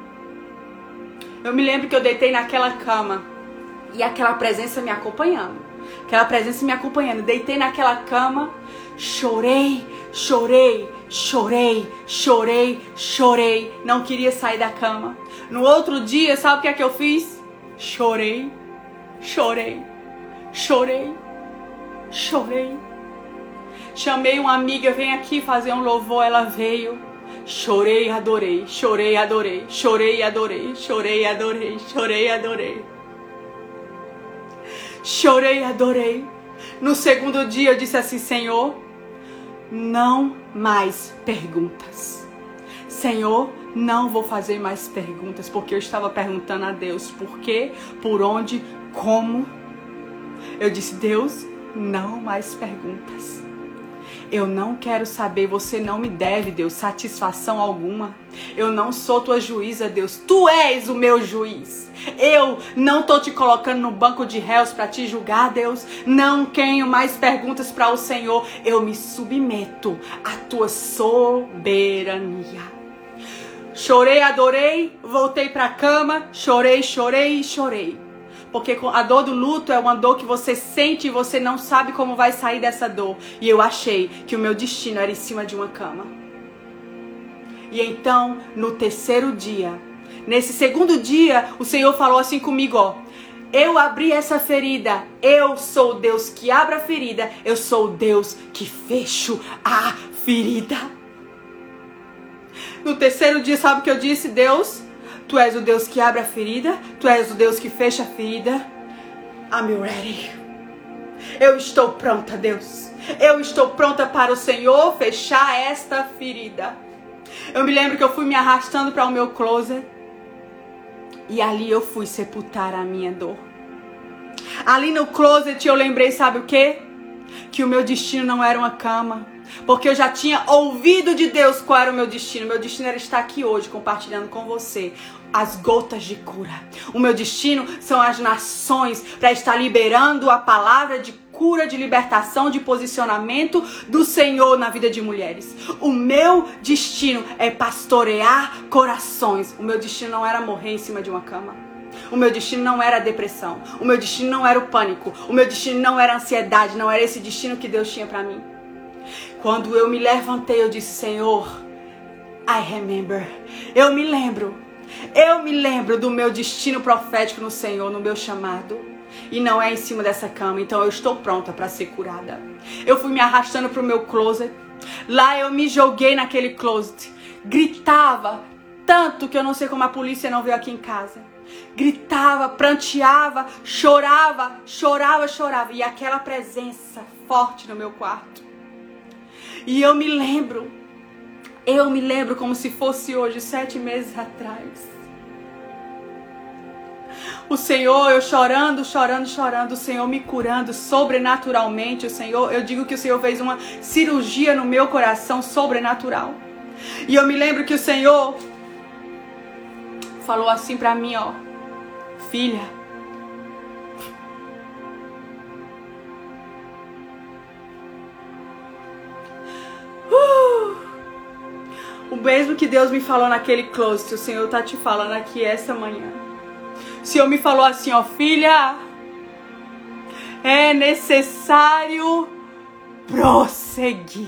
Eu me lembro que eu deitei naquela cama e aquela presença me acompanhando. Aquela presença me acompanhando. Deitei naquela cama, chorei, chorei, chorei, chorei, chorei. Não queria sair da cama. No outro dia, sabe o que é que eu fiz? Chorei. Chorei, chorei, chorei. Chamei uma amiga, vem aqui fazer um louvor, ela veio. Chorei, adorei, chorei, adorei, chorei, adorei, chorei, adorei, chorei, adorei. Chorei, adorei. No segundo dia eu disse assim, Senhor, não mais perguntas. Senhor, não vou fazer mais perguntas, porque eu estava perguntando a Deus por quê, por onde, como. Eu disse, Deus, não mais perguntas. Eu não quero saber, você não me deve, Deus, satisfação alguma. Eu não sou tua juíza, Deus. Tu és o meu juiz. Eu não tô te colocando no banco de réus para te julgar, Deus. Não tenho mais perguntas para o Senhor. Eu me submeto à tua soberania. Chorei, adorei, voltei para a cama, chorei, chorei e chorei. Porque a dor do luto é uma dor que você sente e você não sabe como vai sair dessa dor. E eu achei que o meu destino era em cima de uma cama. E então, no terceiro dia, nesse segundo dia, o Senhor falou assim comigo, ó. Eu abri essa ferida, eu sou o Deus que abre a ferida, eu sou o Deus que fecho a ferida. No terceiro dia, sabe o que eu disse? Deus, tu és o Deus que abre a ferida, tu és o Deus que fecha a ferida. I'm ready. Eu estou pronta, Deus. Eu estou pronta para o Senhor fechar esta ferida. Eu me lembro que eu fui me arrastando para o meu closet. E ali eu fui sepultar a minha dor. Ali no closet eu lembrei, sabe o quê? Que o meu destino não era uma cama. Porque eu já tinha ouvido de Deus qual era o meu destino. Meu destino era estar aqui hoje compartilhando com você as gotas de cura. O meu destino são as nações, para estar liberando a palavra de cura, de libertação, de posicionamento do Senhor na vida de mulheres. O meu destino é pastorear corações. O meu destino não era morrer em cima de uma cama. O meu destino não era a depressão. O meu destino não era o pânico. O meu destino não era a ansiedade. Não era esse destino que Deus tinha para mim. Quando eu me levantei, eu disse, Senhor, I remember. Eu me lembro. Eu me lembro do meu destino profético no Senhor, no meu chamado. E não é em cima dessa cama. Então eu estou pronta para ser curada. Eu fui me arrastando para o meu closet. Lá eu me joguei naquele closet. Gritava tanto que eu não sei como a polícia não veio aqui em casa. Gritava, pranteava, chorava, chorava, chorava. E aquela presença forte no meu quarto. E eu me lembro, eu me lembro como se fosse hoje, sete meses atrás. O Senhor, eu chorando, chorando, chorando, o Senhor me curando sobrenaturalmente. O Senhor, eu digo que o Senhor fez uma cirurgia no meu coração sobrenatural. E eu me lembro que o Senhor falou assim pra mim, ó: filha, uh, o mesmo que Deus me falou naquele closet, o Senhor tá te falando aqui essa manhã. O Senhor me falou assim, ó: filha, é necessário prosseguir.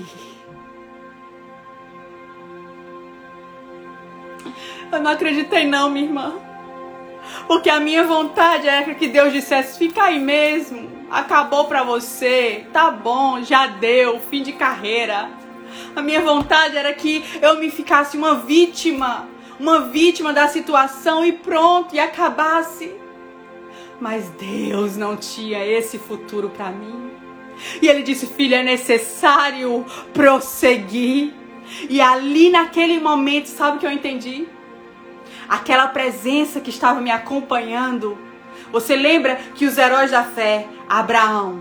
Eu não acreditei não, minha irmã. Porque a minha vontade era que Deus dissesse: fica aí mesmo, acabou pra você, tá bom, já deu, fim de carreira. A minha vontade era que eu me ficasse uma vítima, uma vítima da situação e pronto, e acabasse. Mas Deus não tinha esse futuro pra mim. E Ele disse: filha, é necessário prosseguir. E ali naquele momento, sabe o que eu entendi? Aquela presença que estava me acompanhando. Você lembra que os heróis da fé, Abraão,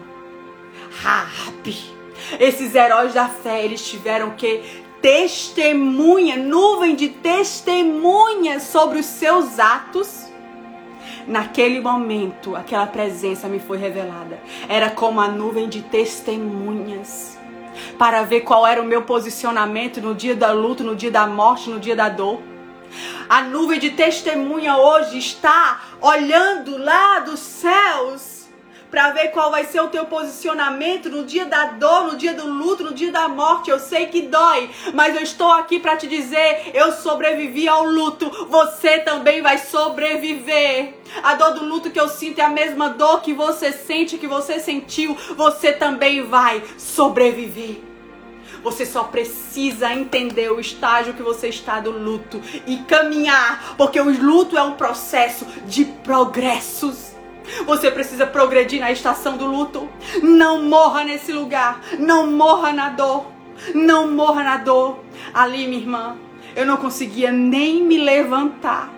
Raabe, esses heróis da fé, eles tiveram que testemunha, nuvem de testemunhas sobre os seus atos. Naquele momento, aquela presença me foi revelada. Era como a nuvem de testemunhas, para ver qual era o meu posicionamento no dia da luta, no dia da morte, no dia da dor. A nuvem de testemunha hoje está olhando lá dos céus para ver qual vai ser o teu posicionamento no dia da dor, no dia do luto, no dia da morte. Eu sei que dói, mas eu estou aqui para te dizer: eu sobrevivi ao luto, você também vai sobreviver. A dor do luto que eu sinto é a mesma dor que você sente, que você sentiu, você também vai sobreviver. Você só precisa entender o estágio que você está do luto e caminhar, porque o luto é um processo de progressos. Você precisa progredir na estação do luto. Não morra nesse lugar, não morra na dor, não morra na dor. Ali, minha irmã, eu não conseguia nem me levantar.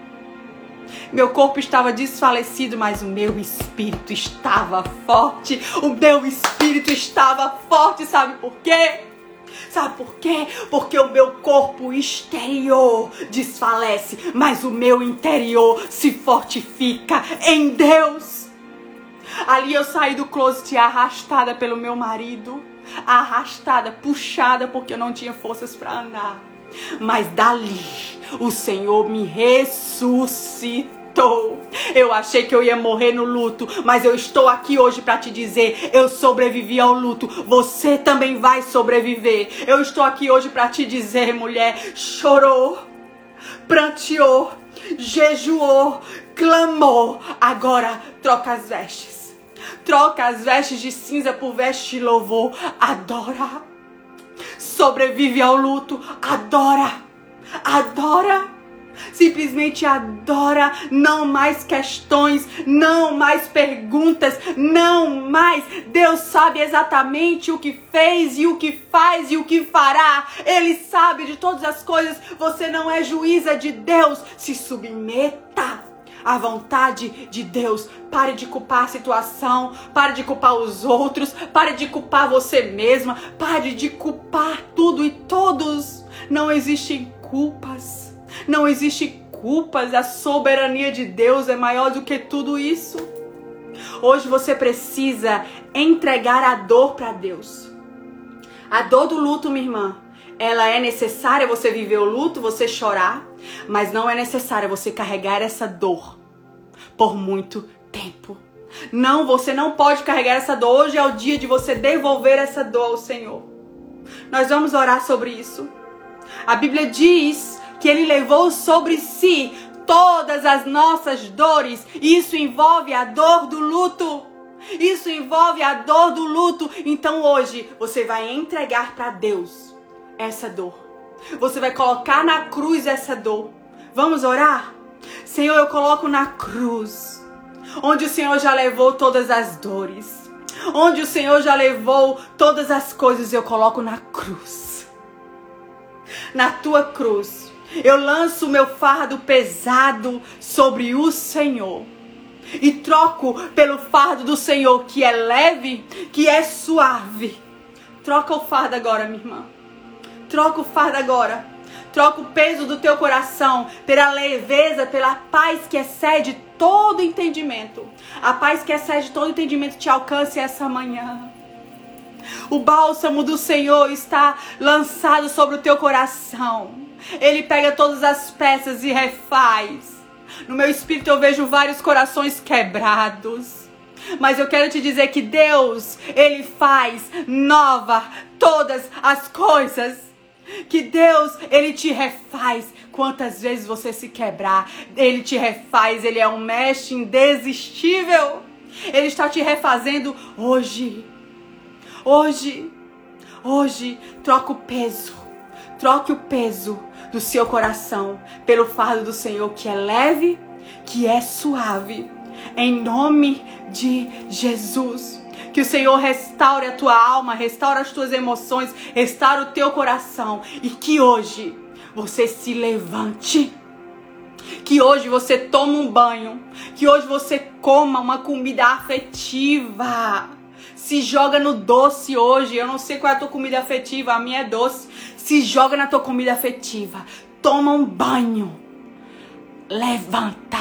Meu corpo estava desfalecido, mas o meu espírito estava forte. O meu espírito estava forte, sabe por quê? Sabe por quê? Porque o meu corpo exterior desfalece, mas o meu interior se fortifica em Deus. Ali eu saí do closet arrastada pelo meu marido, arrastada, puxada, porque eu não tinha forças para andar. Mas dali o Senhor me ressuscitou. Eu achei que eu ia morrer no luto, mas eu estou aqui hoje para te dizer: eu sobrevivi ao luto, você também vai sobreviver. Eu estou aqui hoje para te dizer, mulher, chorou, pranteou, jejuou, clamou, agora troca as vestes. Troca as vestes de cinza por vestes de louvor. Adora. Sobrevive ao luto. Adora. Adora. Simplesmente adora. Não mais questões, não mais perguntas, não mais. Deus sabe exatamente o que fez e o que faz e o que fará. Ele sabe de todas as coisas. Você não é juíza de Deus. Se submeta à vontade de Deus. Pare de culpar a situação, pare de culpar os outros, pare de culpar você mesma, pare de culpar tudo e todos. Não existem culpas. Não existe culpas, a soberania de Deus é maior do que tudo isso. Hoje você precisa entregar a dor para Deus. A dor do luto, minha irmã, ela é necessária você viver o luto, você chorar, mas não é necessária você carregar essa dor por muito tempo. Não, você não pode carregar essa dor. Hoje é o dia de você devolver essa dor ao Senhor. Nós vamos orar sobre isso. A Bíblia diz que Ele levou sobre si todas as nossas dores. Isso envolve a dor do luto. Isso envolve a dor do luto. Então hoje você vai entregar para Deus essa dor. Você vai colocar na cruz essa dor. Vamos orar? Senhor, eu coloco na cruz, onde o Senhor já levou todas as dores, onde o Senhor já levou todas as coisas, eu coloco na cruz. Na tua cruz eu lanço o meu fardo pesado sobre o Senhor. e troco pelo fardo do Senhor, que é leve, que é suave. Troca o fardo agora, minha irmã. Troca o fardo agora. Troca o peso do teu coração pela leveza, pela paz que excede todo entendimento. A paz que excede todo entendimento te alcance essa manhã. O bálsamo do Senhor está lançado sobre o teu coração. Ele pega todas as peças e refaz. No meu espírito eu vejo vários corações quebrados. Mas eu quero te dizer que Deus, Ele faz nova todas as coisas. Que Deus, Ele te refaz. Quantas vezes você se quebrar, Ele te refaz. Ele é um mestre indesistível. Ele está te refazendo hoje. Hoje. Hoje. Troca o peso. Troque o peso do seu coração pelo fardo do Senhor, que é leve, que é suave. Em nome de Jesus. Que o Senhor restaure a tua alma, restaure as tuas emoções, restaure o teu coração. E que hoje você se levante. Que hoje você tome um banho. Que hoje você coma uma comida afetiva. Se joga no doce hoje. Eu não sei qual é a tua comida afetiva, a minha é doce. Se joga na tua comida afetiva. Toma um banho. Levanta.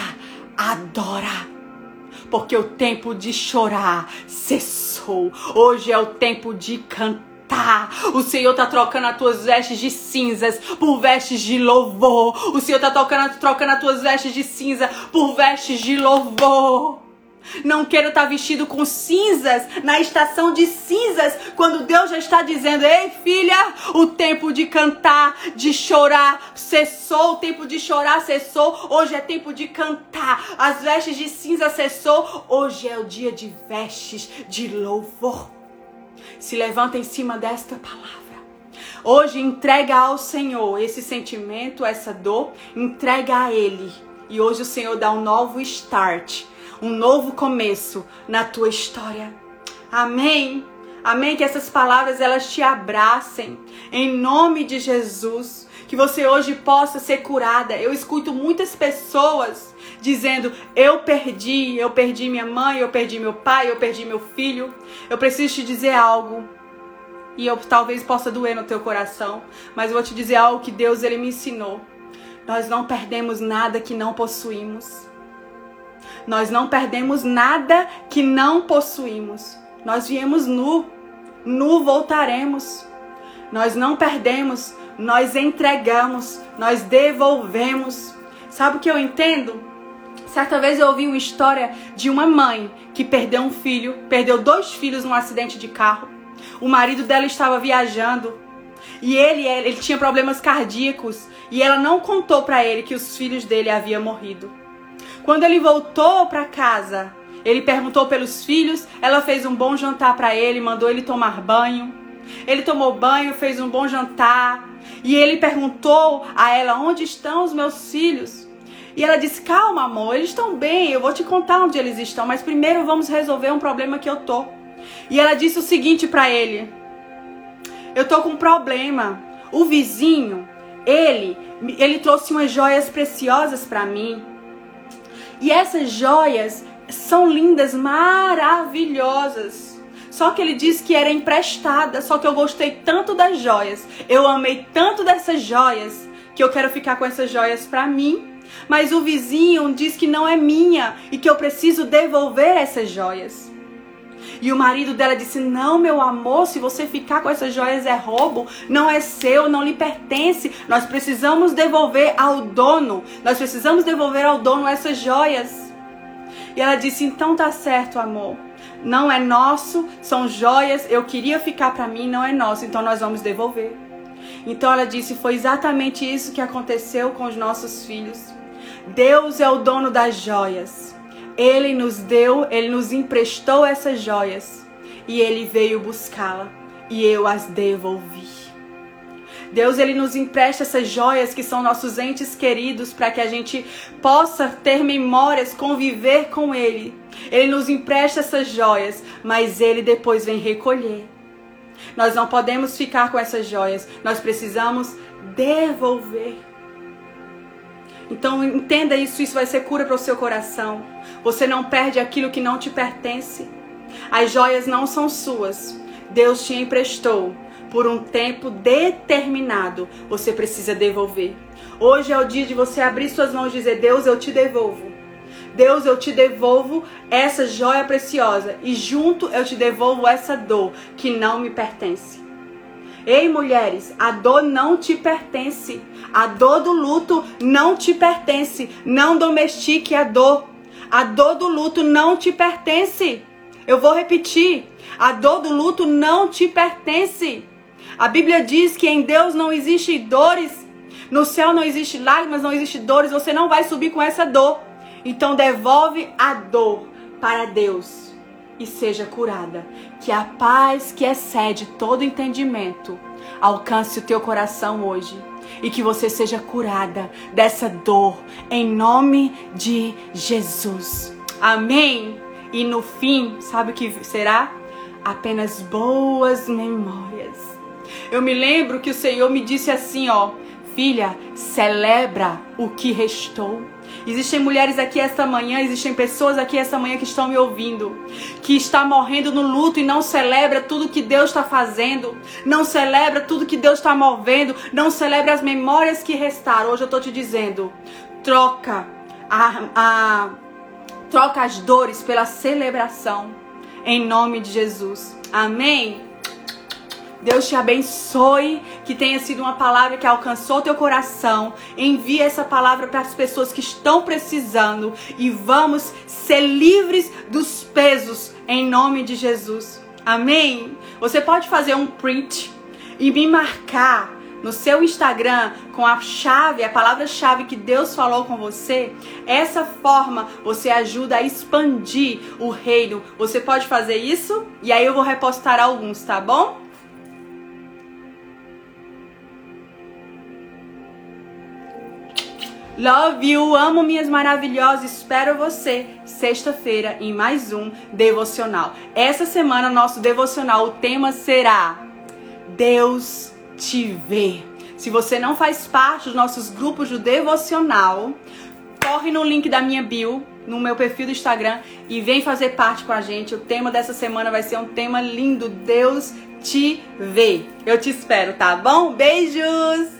Adora. Porque o tempo de chorar cessou. Hoje é o tempo de cantar. O Senhor está trocando as tuas vestes de cinzas por vestes de louvor. O Senhor está trocando, trocando as tuas vestes de cinza por vestes de louvor. Não quero estar vestido com cinzas na estação de cinzas, quando Deus já está dizendo: ei filha, o tempo de cantar, de chorar cessou. O tempo de chorar cessou. Hoje é tempo de cantar. As vestes de cinza cessou. Hoje é o dia de vestes de louvor. Se levanta em cima desta palavra. Hoje entrega ao Senhor esse sentimento, essa dor. Entrega a Ele. E hoje o Senhor dá um novo start. Um novo começo na tua história. Amém? Amém? Que essas palavras elas te abracem. Em nome de Jesus. Que você hoje possa ser curada. Eu escuto muitas pessoas dizendo: eu perdi, eu perdi minha mãe, eu perdi meu pai, eu perdi meu filho. Eu preciso te dizer algo. E eu talvez possa doer no teu coração. Mas eu vou te dizer algo que Deus ele me ensinou. Nós não perdemos nada que não possuímos. Nós não perdemos nada que não possuímos. Nós viemos nu, nu voltaremos. Nós não perdemos, nós entregamos, nós devolvemos. Sabe o que eu entendo? Certa vez eu ouvi uma história de uma mãe que perdeu um filho, perdeu dois filhos num acidente de carro. O marido dela estava viajando e ele, ele tinha problemas cardíacos e ela não contou para ele que os filhos dele haviam morrido. Quando ele voltou para casa, ele perguntou pelos filhos, ela fez um bom jantar para ele, mandou ele tomar banho. Ele tomou banho, fez um bom jantar e ele perguntou a ela: onde estão os meus filhos? E ela disse: calma amor, eles estão bem, eu vou te contar onde eles estão, mas primeiro vamos resolver um problema que eu tô. E ela disse o seguinte para ele: eu tô com um problema, o vizinho, ele, ele trouxe umas joias preciosas para mim. E essas joias são lindas, maravilhosas. Só que ele disse que era emprestada. Só que eu gostei tanto das joias. Eu amei tanto dessas joias que eu quero ficar com essas joias pra mim. Mas o vizinho diz que não é minha e que eu preciso devolver essas joias. E o marido dela disse: não, meu amor, se você ficar com essas joias é roubo, não é seu, não lhe pertence. Nós precisamos devolver ao dono. Nós precisamos devolver ao dono essas joias. E ela disse: então tá certo, amor. Não é nosso, são joias, eu queria ficar pra mim, não é nosso, então nós vamos devolver. Então ela disse: foi exatamente isso que aconteceu com os nossos filhos. Deus é o dono das joias. Ele nos deu, Ele nos emprestou essas joias e Ele veio buscá-la e eu as devolvi. Deus, Ele nos empresta essas joias que são nossos entes queridos para que a gente possa ter memórias, conviver com Ele. Ele nos empresta essas joias, mas Ele depois vem recolher. Nós não podemos ficar com essas joias, nós precisamos devolver. Então entenda isso, isso vai ser cura para o seu coração. Você não perde aquilo que não te pertence. As joias não são suas. Deus te emprestou por um tempo determinado. Você precisa devolver. Hoje é o dia de você abrir suas mãos e dizer: Deus, eu te devolvo. Deus, eu te devolvo essa joia preciosa. E junto eu te devolvo essa dor que não me pertence. Ei, mulheres, a dor não te pertence. A dor do luto não te pertence. Não domestique a dor. A dor do luto não te pertence. Eu vou repetir. A dor do luto não te pertence. A Bíblia diz que em Deus não existe dores. No céu não existe lágrimas, não existe dores. Você não vai subir com essa dor. Então devolve a dor para Deus e seja curada. Que a paz que excede todo entendimento alcance o teu coração hoje. E que você seja curada dessa dor em nome de Jesus. Amém? E no fim, sabe o que será? Apenas boas memórias. Eu me lembro que o Senhor me disse assim, ó: filha, celebra o que restou. Existem mulheres aqui esta manhã, existem pessoas aqui esta manhã que estão me ouvindo, que está morrendo no luto e não celebra tudo que Deus está fazendo, não celebra tudo que Deus está movendo, não celebra as memórias que restaram. Hoje eu estou te dizendo, troca, a, a, troca as dores pela celebração, em nome de Jesus. Amém? Deus te abençoe, que tenha sido uma palavra que alcançou teu coração. Envie essa palavra para as pessoas que estão precisando e vamos ser livres dos pesos em nome de Jesus. Amém? Você pode fazer um print e me marcar no seu Instagram com a chave, a palavra-chave que Deus falou com você. Essa forma você ajuda a expandir o reino. Você pode fazer isso? E aí eu vou repostar alguns, tá bom? Love you, amo minhas maravilhosas, espero você sexta-feira em mais um devocional. Essa semana nosso devocional, o tema será Deus te vê. Se você não faz parte dos nossos grupos do devocional, corre no link da minha bio, no meu perfil do Instagram e vem fazer parte com a gente. O tema dessa semana vai ser um tema lindo, Deus te vê. Eu te espero, tá bom? Beijos!